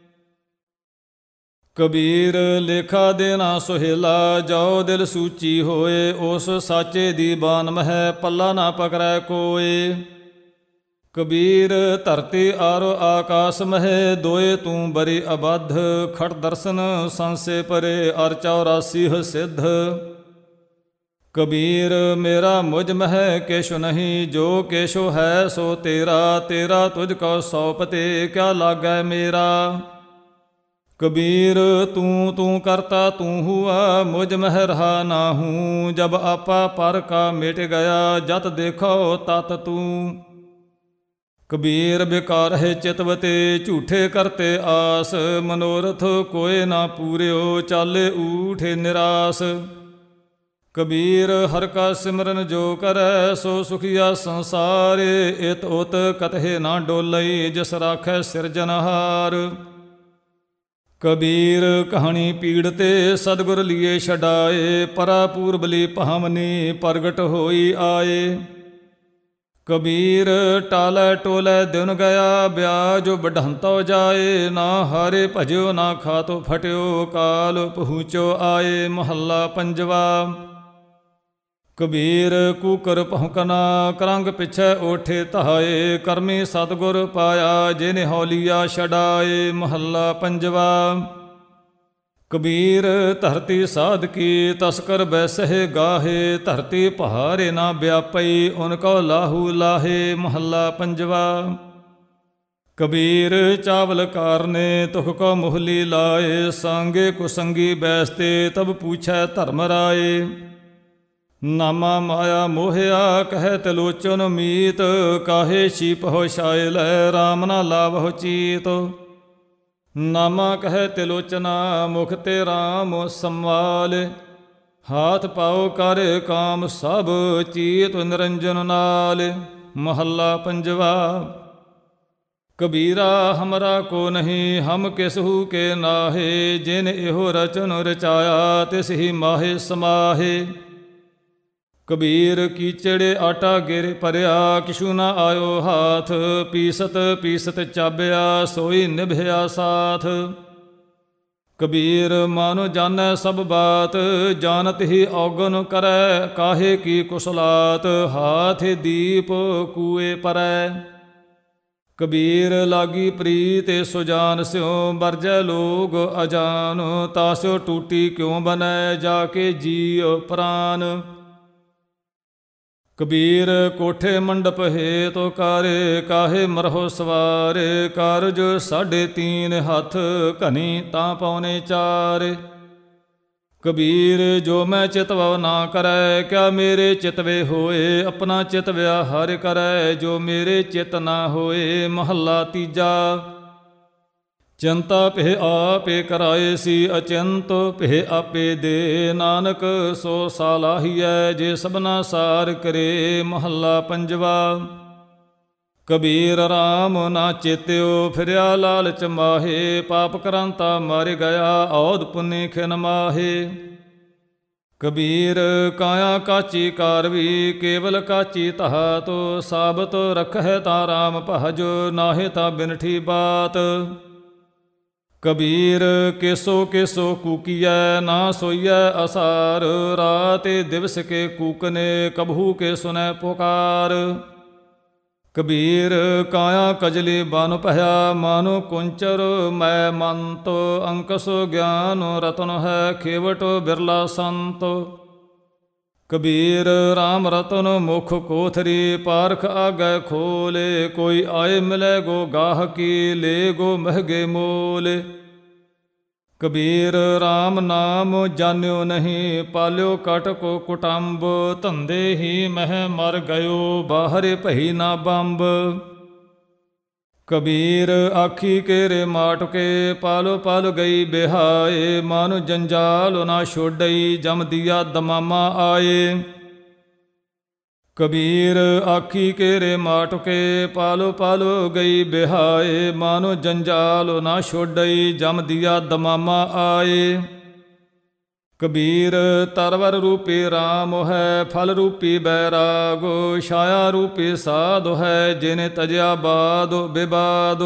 ਕਬੀਰ ਲੇਖਾ ਦੇਣਾ ਸੁਹੇਲਾ, ਜੋ ਦਿਲ ਸੂਚੀ ਹੋਏ, ਉਸ ਸਾਚੇ ਦੀ ਬਾਨ ਮਹਿ, ਪੱਲਾ ਨਾ ਪਕੜੈ ਕੋਏ। ਕਬੀਰ ਧਰਤੀ ਆਰੋ ਆਕਾਸ ਮਹਿ, ਦੋਏ ਤੂੰ ਬਰੀ ਅਬਧ, ਖਟ ਦਰਸ਼ਨ ਸੰਸੇ ਪਰੇ, ਅਰ ਚੌਰਾਸੀ ਸਿੱਧ। ਕਬੀਰ ਮੇਰਾ ਮੁਝ ਮਹਿ ਕੇਸ਼ੁ ਨਹੀਂ, ਜੋ ਕੇਸ਼ੁ ਹੈ ਸੋ ਤੇਰਾ, ਤੇਰਾ ਤੁਝ ਕੋ ਸੌਪਤੇ, ਕਿਆ ਲਾਗੈ ਮੇਰਾ। ਕਬੀਰ ਤੂੰ ਤੂੰ ਕਰਤਾ ਤੂੰ ਹੁਆ, ਮੁਝ ਮਹਿ ਰਹਾ ਨਾ ਹੂੰ, ਜਬ ਆਪਾ ਪਰ ਕਾ ਮਿਟ ਗਿਆ, ਜਤ ਦੇਖੋ ਤਤ ਤੂੰ। ਕਬੀਰ ਬਿਕਾਰ ਹੈ ਚਿਤਵਤੇ, ਝੂਠੇ ਕਰਤੇ ਆਸ, ਮਨੋਰਥ ਕੋਏ ਨਾ ਪੂਰਿਓ, ਚਾਲੇ ਊਠੇ ਨਿਰਾਸ। ਕਬੀਰ ਹਰਿ ਕਾ ਸਿਮਰਨ ਜੋ ਕਰੈ, ਸੋ ਸੁਖੀਆ ਸੰਸਾਰੇ, ਇਤ ਉਤ ਕਤਹਿ ਨਾ ਡੋਲਈ, ਜਿਸ ਰਾਖੈ ਸਿਰਜਨਹਾਰ। ਕਬੀਰ ਕਹਾਣੀ ਪੀੜਤੇ ਸਤਿਗੁਰ ਲੀਏ ਛਡਾਏ, ਪਰਾ ਪੂਰਬਲੀ ਭਾਵਨੀ ਪ੍ਰਗਟ ਹੋਈ ਆਏ। ਕਬੀਰ ਟਾਲੈ ਟੋਲੈ ਦਿਨ ਗਿਆ, ਬਿਆਜ ਬਢੰਤੋ ਜਾਏ, ਨਾ ਹਾਰੇ ਭਜਿਓ ਨਾ ਖਾਤੋ ਫਟਿਓ, ਕਾਲ ਪਹੁੰਚੋ ਆਏ। ਮਹੱਲਾ ਪੰਜਵਾ। ਕਬੀਰ ਕੂਕਰ ਭੌਂਕਣਾ, ਕਰੰਗ ਪਿਛੈ ਓਠੇ ਧਾਏ, ਕਰਮੀ ਸਤਿਗੁਰ ਪਾਇਆ, ਜਿਨ ਹੌਲੀਆ ਛਡਾਏ। ਮਹੱਲਾ ਪੰਜਵਾ। ਕਬੀਰ ਧਰਤੀ ਸਾਧਕੀ, ਤਸਕਰ ਬੈਸਹਿ ਗਾਹੇ, ਧਰਤੀ ਪਹਾਰੇ ਨਾ ਵਿਆਪਈ, ਉਨ ਕੋ ਲਾਹੂ ਲਾਹੇ। ਮਹੱਲਾ ਪੰਜਵਾ। ਕਬੀਰ ਚਾਵਲ ਕਾਰਨੇ, ਤੁਖ ਕੋ ਮੁਹਲੀ ਲਾਏ, ਸੰਗੇ ਕੁਸੰਗੀ ਬੈਸਤੇ, ਤਬ ਪੂਛੈ ਧਰਮ ਰਾਏ। ਨਾਮਾ ਮਾਇਆ ਮੋਹਿਆ, ਕਹਿ ਤਿਲੋਚਨ ਮੀਤ, ਕਾਹੇ ਛੀਪ ਹੋ ਛਾਇ ਲੈ, ਰਾਮ ਨਾ ਲਾਵਹੁ ਚੀਤ। ਨਾਮਾ ਕਹਿ ਤਿਲੋਚਨਾ, ਮੁਖ ਤੇ ਰਾਮ ਸੰਵਾਲ, ਹਾਥ ਪਾਓ ਕਰ ਕਾਮ ਸਭ, ਚੀਤ ਨਿਰੰਜਨ ਨਾਲ। ਮਹੱਲਾ ਪੰਜਵਾ। ਕਬੀਰਾ ਹਮਰਾ ਕੋ ਨਹੀਂ, ਹਮ ਕਿਸਹੂ ਕੇ ਨਾਹੇ, ਜਿਨ ਇਹੋ ਰਚਨ ਰਚਾਇਆ, ਤਿਸ ਹੀ ਮਾਹੇ ਸਮਾਹੇ। ਕਬੀਰ ਕੀਚੜੇ ਆਟਾ ਗਿਰ ਭਰਿਆ, ਕਿਛੂ ਨਾ ਆਇਓ ਹਾਥ, ਪੀਸਤ ਪੀਸਤ ਚਾਬਿਆ, ਸੋਈ ਨਿਭਿਆ ਸਾਥ। ਕਬੀਰ ਮਨੁ ਜਾਣੈ ਸਭ ਬਾਤ, ਜਾਣਤ ਹੀ ਔਗਨ ਕਰੈ, ਕਾਹੇ ਕੀ ਕੁਸਲਾਤ, ਹਾਥ ਦੀਪ ਕੂਏ ਪਰੈ। ਕਬੀਰ ਲਾਗੀ ਪ੍ਰੀਤ ਸੁਜਾਨ ਸਿਉ, ਵਰਜੈ ਲੋਗ ਅਜਾਨ, ਤਾਸਿਓ ਟੂਟੀ ਕਿਉ ਬਨੈ, ਜਾ ਕੇ ਜੀਉ ਪ੍ਰਾਨ। ਕਬੀਰ ਕੋਠੇ ਮੰਡਪ ਹੇਤੁ ਕਾਰੇ, ਕਾਹੇ ਮਰਹੁ ਸਵਾਰੇ, ਕਾਰਜ ਸਾਢੇ ਤੀਨ ਹੱਥ, ਘਨੀ ਤਾਂ ਪੌਨੇ ਚਾਰ। ਕਬੀਰ ਜੋ ਮੈਂ ਚਿਤਵ ਨਾ ਕਰੈ, ਕਿਆ ਮੇਰੇ ਚਿਤਵੇ ਹੋਏ, ਆਪਣਾ ਚਿਤ ਵਿਆਹਰ ਕਰੈ, ਜੋ ਮੇਰੇ ਚਿਤ ਨਾ ਹੋਏ। ਮਹੱਲਾ ਤੀਜਾ। ਚਿੰਤਾ ਪਿਹ ਆਪੇ ਕਰਾਏ ਸੀ, ਅਚਿੰਤ ਪਿਹ ਆਪੇ ਦੇ, ਨਾਨਕ ਸੋ ਸਾਲਾਹੀਐ, ਜੇ ਸਭਨਾ ਸਾਰ ਕਰੇ। ਮਹੱਲਾ ਪੰਜਵਾ। ਕਬੀਰ ਰਾਮ ਨਾ ਚੇਤਿਓ, ਫਿਰਿਆ ਲਾਲਚ ਮਾਹੇ, ਪਾਪ ਕਰਾਂਤਾ ਮਰ ਗਿਆ, ਔਧ ਪੁੰਨੀ ਖਿਨ ਮਾਹੇ। ਕਬੀਰ ਕਾਇਆ ਕਾਚੀ ਕਾਰਵੀ, ਕੇਵਲ ਕਾਚੀ ਧਾਤੁ, ਸਾਬਤ ਰਖਹਿ ਤਾਂ ਰਾਮ ਭਜ, ਨਾਹਿ ਤਾਂ ਬਿਨਠੀ ਬਾਤ। ਕਬੀਰ ਕੇਸੋ ਕੇਸੋ ਕੂਕੀਐ, ਨਾ ਸੋਈਐ ਅਸਾਰ, ਰਾਤੇ ਦਿਵਸ ਕੇ ਕੂਕਨੇ, ਕਬਹੂ ਕੇ ਸੁਨੈ ਪੁਕਾਰ। ਕਬੀਰ ਕਾਇਆ ਕਜਲੀ ਬਨ ਭਇਆ, ਮਾਨੋ ਕੁੰਚਰ ਮੈਂ ਮੰਤ, ਅੰਕਸ ਗਿਆਨ ਰਤਨ ਹੈ, ਖੇਵਟ ਬਿਰਲਾ ਸੰਤ। ਕਬੀਰ ਰਾਮ ਰਤਨ ਮੁਖ ਕੋਥਰੀ, ਪਾਰਖ ਆਗੈ ਖੋਲੇ, ਕੋਈ ਆਏ ਮਿਲੈ ਗੋ ਗਾਹਕੀ, ਲੈ ਗੋ ਮਹਿਗੇ ਮੋਲ। ਕਬੀਰ ਰਾਮ ਨਾਮ ਜਾਣਿਓ ਨਹੀਂ, ਪਾਲਿਓ ਕਟ ਕੋ ਕੁਟੰਬ, ਧੰਦੇ ਹੀ ਮਹਿ ਮਰ ਗਇਓ, ਬਾਹਰ ਭਈ ਨਾ ਬੰਬ। ਕਬੀਰ ਆਖੀ ਕੇਰੇ ਮਾਟਕੇ, ਪਾਲੋ ਪਲ ਗਈ ਬਿਹਾਏ, ਮਨ ਜੰਜਾਲ ਨਾ ਛੋਡਈ, ਜਮ ਦੀਆ ਦਮਾਮਾ ਆਏ। ਕਬੀਰ ਆਖੀ ਕੇਰੇ ਮਾਟਕੇ, ਪਾਲੋ ਪਲ ਗਈ ਬਿਹਾਏ, ਮਨ ਜੰਜਾਲ ਨਾ ਛੋਡਈ, ਜਮ ਦੀਆ ਦਮਾਮਾ ਆਏ। ਕਬੀਰ ਤਰਵਰ ਰੂਪੀ ਰਾਮ ਹੈ, ਫਲ ਰੂਪੀ ਬੈਰਾਗੋ, ਛਾਇਆ ਰੂਪੀ ਸਾਧ ਹੈ, ਜਿਨੇ ਤਜਿਆ ਬਾਦ ਵਿਵਾਦ।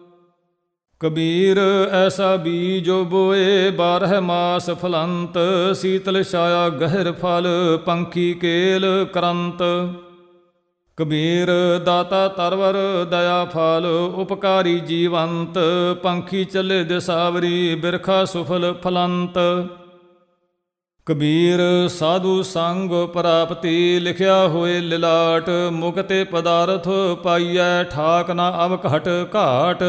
ਕਬੀਰ ਐਸਾ ਬੀਜੋ ਬੋਏ, ਬਾਰਹ ਮਾਸ ਫਲੰਤ, ਸੀਤਲ ਛਾਇਆ ਗਹਿਰ ਫਲ, ਪੰਖੀ ਕੇਲ ਕਰੰਤ। ਕਬੀਰ ਦਾਤਾ ਤਰਵਰ ਦਇਆ ਫਲ, ਉਪਕਾਰੀ ਜੀਵੰਤ, ਪੰਖੀ ਚੱਲੇ ਦਿਸਾਵਰੀ, ਬਿਰਖਾ ਸੁਫਲ ਫਲੰਤ। ਕਬੀਰ ਸਾਧੂ ਸੰਗ ਪ੍ਰਾਪਤੀ, ਲਿਖਿਆ ਹੋਏ ਲਿਲਾਟ, ਮੁਕਤੇ ਪਦਾਰਥ ਪਾਈਐ, ਠਾਕ ਨਾ ਅਵ ਘਟ ਘਾਟ।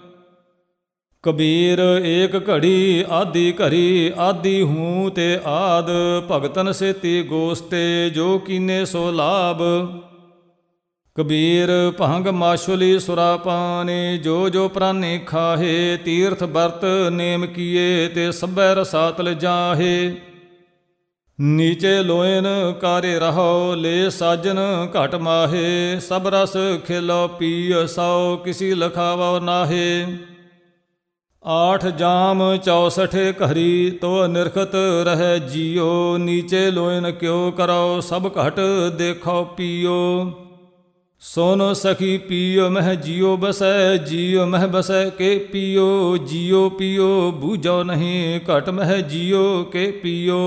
ਕਬੀਰ ਏਕ ਘੜੀ ਆਦਿ ਘਰੀ, ਆਦਿ ਹੂੰ ਤੇ ਆਦ, ਭਗਤਨ ਸੇਤੀ ਗੋਸਤੇ, ਜੋ ਕੀਨੇ ਸੋ ਲਾਭ। ਕਬੀਰ ਭੰਗ ਮਾਸ਼ੁਲੀ ਸੁਰਾਪਾਨੇ, ਜੋ ਜੋ ਪ੍ਰਾਨੀ ਖਾਹੇ, ਤੀਰਥ ਬਰਤ ਨੇਮ ਕੀਏ, ਤੇ ਸਭੈ ਰਸਾਤਲ ਜਾਹੇ। ਨੀਚੇ ਲੋਇਨ ਕਾਰੇ ਰਹੋ, ਲੈ ਸਾਜਨ ਘਟ ਮਾਹੇ, ਸਭ ਰਸ ਖੇਲੋ ਪੀਅ ਸੋ, ਕਿਸੀ ਲਖਾਵੋ ਨਾਹੇ। ਆਠ ਜਾਮ ਚੌਸਠ ਘਰੀ, ਤੋ ਨਿਰਖਤ ਰਹਿ ਜੀਓ, ਨੀਚੇ ਲੋਇਨ ਕਿਉ ਕਰੋ, ਸਭ ਘਟ ਦੇਖੋ ਪੀਓ। ਸੋਨੋ ਸਖੀ ਪੀਓ ਮਹਿ ਜੀਓ ਬਸੈ, ਜੀਓ ਮਹਿ ਬਸੈ ਕੇ ਪੀਓ, ਜੀਓ ਪੀਓ ਬੂਝੋ ਨਹੀਂ, ਘਟ ਮਹਿ ਜੀਓ ਕੇ ਪੀਓ।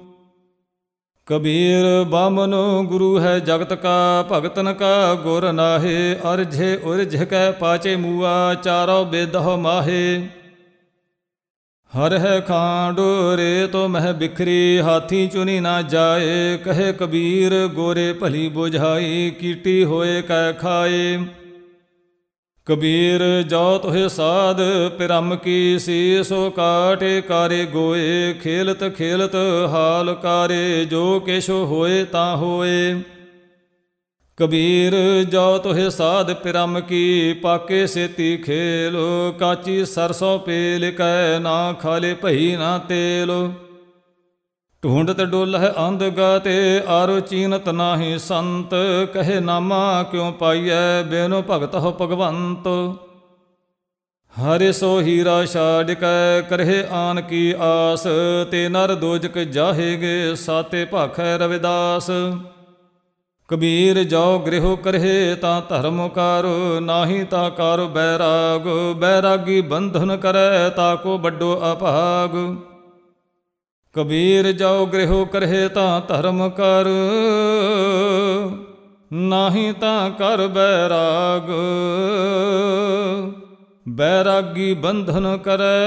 ਕਬੀਰ ਬਾਮਨ ਗੁਰੂ ਹੈ ਜਗਤ ਕਾ, ਭਗਤਨ ਕਾ ਗੁਰ ਨਾਹੇ, ਅਰਝੇ ਉਰਝ ਕੈ ਪਾਚੇ ਮੂਆ, ਚਾਰੋ ਬੇਦਹੁ ਮਾਹੇ। ਹਰ ਹੈ ਖਾਂਡ ਰੇ ਤੋ ਮਹਿ ਬਿਖਰੀ, ਹਾਥੀ ਚੁਨੀ ਨਾ ਜਾਏ, ਕਹੇ ਕਬੀਰ ਗੋਰੇ ਭਲੀ ਬੁਝਾਈ, ਕੀਟੀ ਹੋਏ ਕੈ ਖਾਏ। ਕਬੀਰ ਜੋ ਤੋਹਿ ਸਾਧ ਪਿਰਮ ਕੀ, ਸੀ ਸੋ ਕਾਟੇ ਕਾਰੇ ਗੋਏ, ਖੇਲਤ ਖੇਲਤ ਹਾਲ ਕਾਰੇ, ਜੋ ਕਿਛ ਹੋਏ ਤਾਂ ਹੋਏ। ਕਬੀਰ ਜੋ ਤੋਹਿ ਸਾਧ ਪਿਰਮ ਕੀ, ਪਾਕੇ ਸੇਤੀ ਖੇਲ, ਕਾਚੀ ਸਰਸੋਂ ਪੇਲ ਕੈ, ਨਾ ਖਾਲੇ ਭਈ ਨਾ ਤੇਲ। ਢੂੰਡਤ ਡੋਲਹਿ ਅੰਧ ਗਾਤੇ, ਆਰੋ ਚੀਨਤ ਨਾਹੀ ਸੰਤ, ਕਹੇ ਨਾਮਾ ਕਿਉ ਪਾਈਐ, ਬੇਨੋ ਭਗਤ ਹੋ ਭਗਵੰਤ। ਹਰਿ ਸੋ ਹੀਰਾ ਛਾੜ ਕੈ, ਕਰਹਿ ਆਨ ਕੀ ਆਸ, ਤੇ ਨਰ ਦੋਜਕ ਜਾਹੇਗੇ, ਸਾਤੇ ਭਾਖੈ ਰਵਿਦਾਸ। ਕਬੀਰ ਜੋ ਗ੍ਰਿਹੁ ਕਰਹਿ ਤਾਂ ਧਰਮ ਕਾਰ, ਨਾਹੀ ਤਾਂ ਕਾਰ ਬੈਰਾਗ, ਬੈਰਾਗੀ ਬੰਧਨ ਕਰੈ, ਤਾਕੋ ਵੱਡੋ ਅਭਾਗ। ਕਬੀਰ ਜੋ ਗ੍ਰਿਹੁ ਕਰਹਿ ਤਾਂ ਧਰਮ ਕਰ, ਨਾਹੀ ਤਾਂ ਕਰ ਬੈਰਾਗ, ਬੈਰਾਗੀ ਬੰਧਨ ਕਰੈ,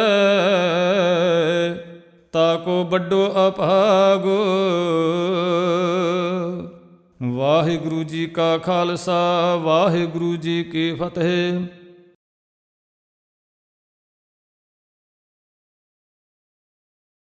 ਤਾਕੋ ਵੱਡੋ ਅਭਾਗ। ਵਾਹਿਗੁਰੂ ਜੀ ਕਾ ਖਾਲਸਾ, ਵਾਹਿਗੁਰੂ ਜੀ ਕੀ ਫਤਿਹ।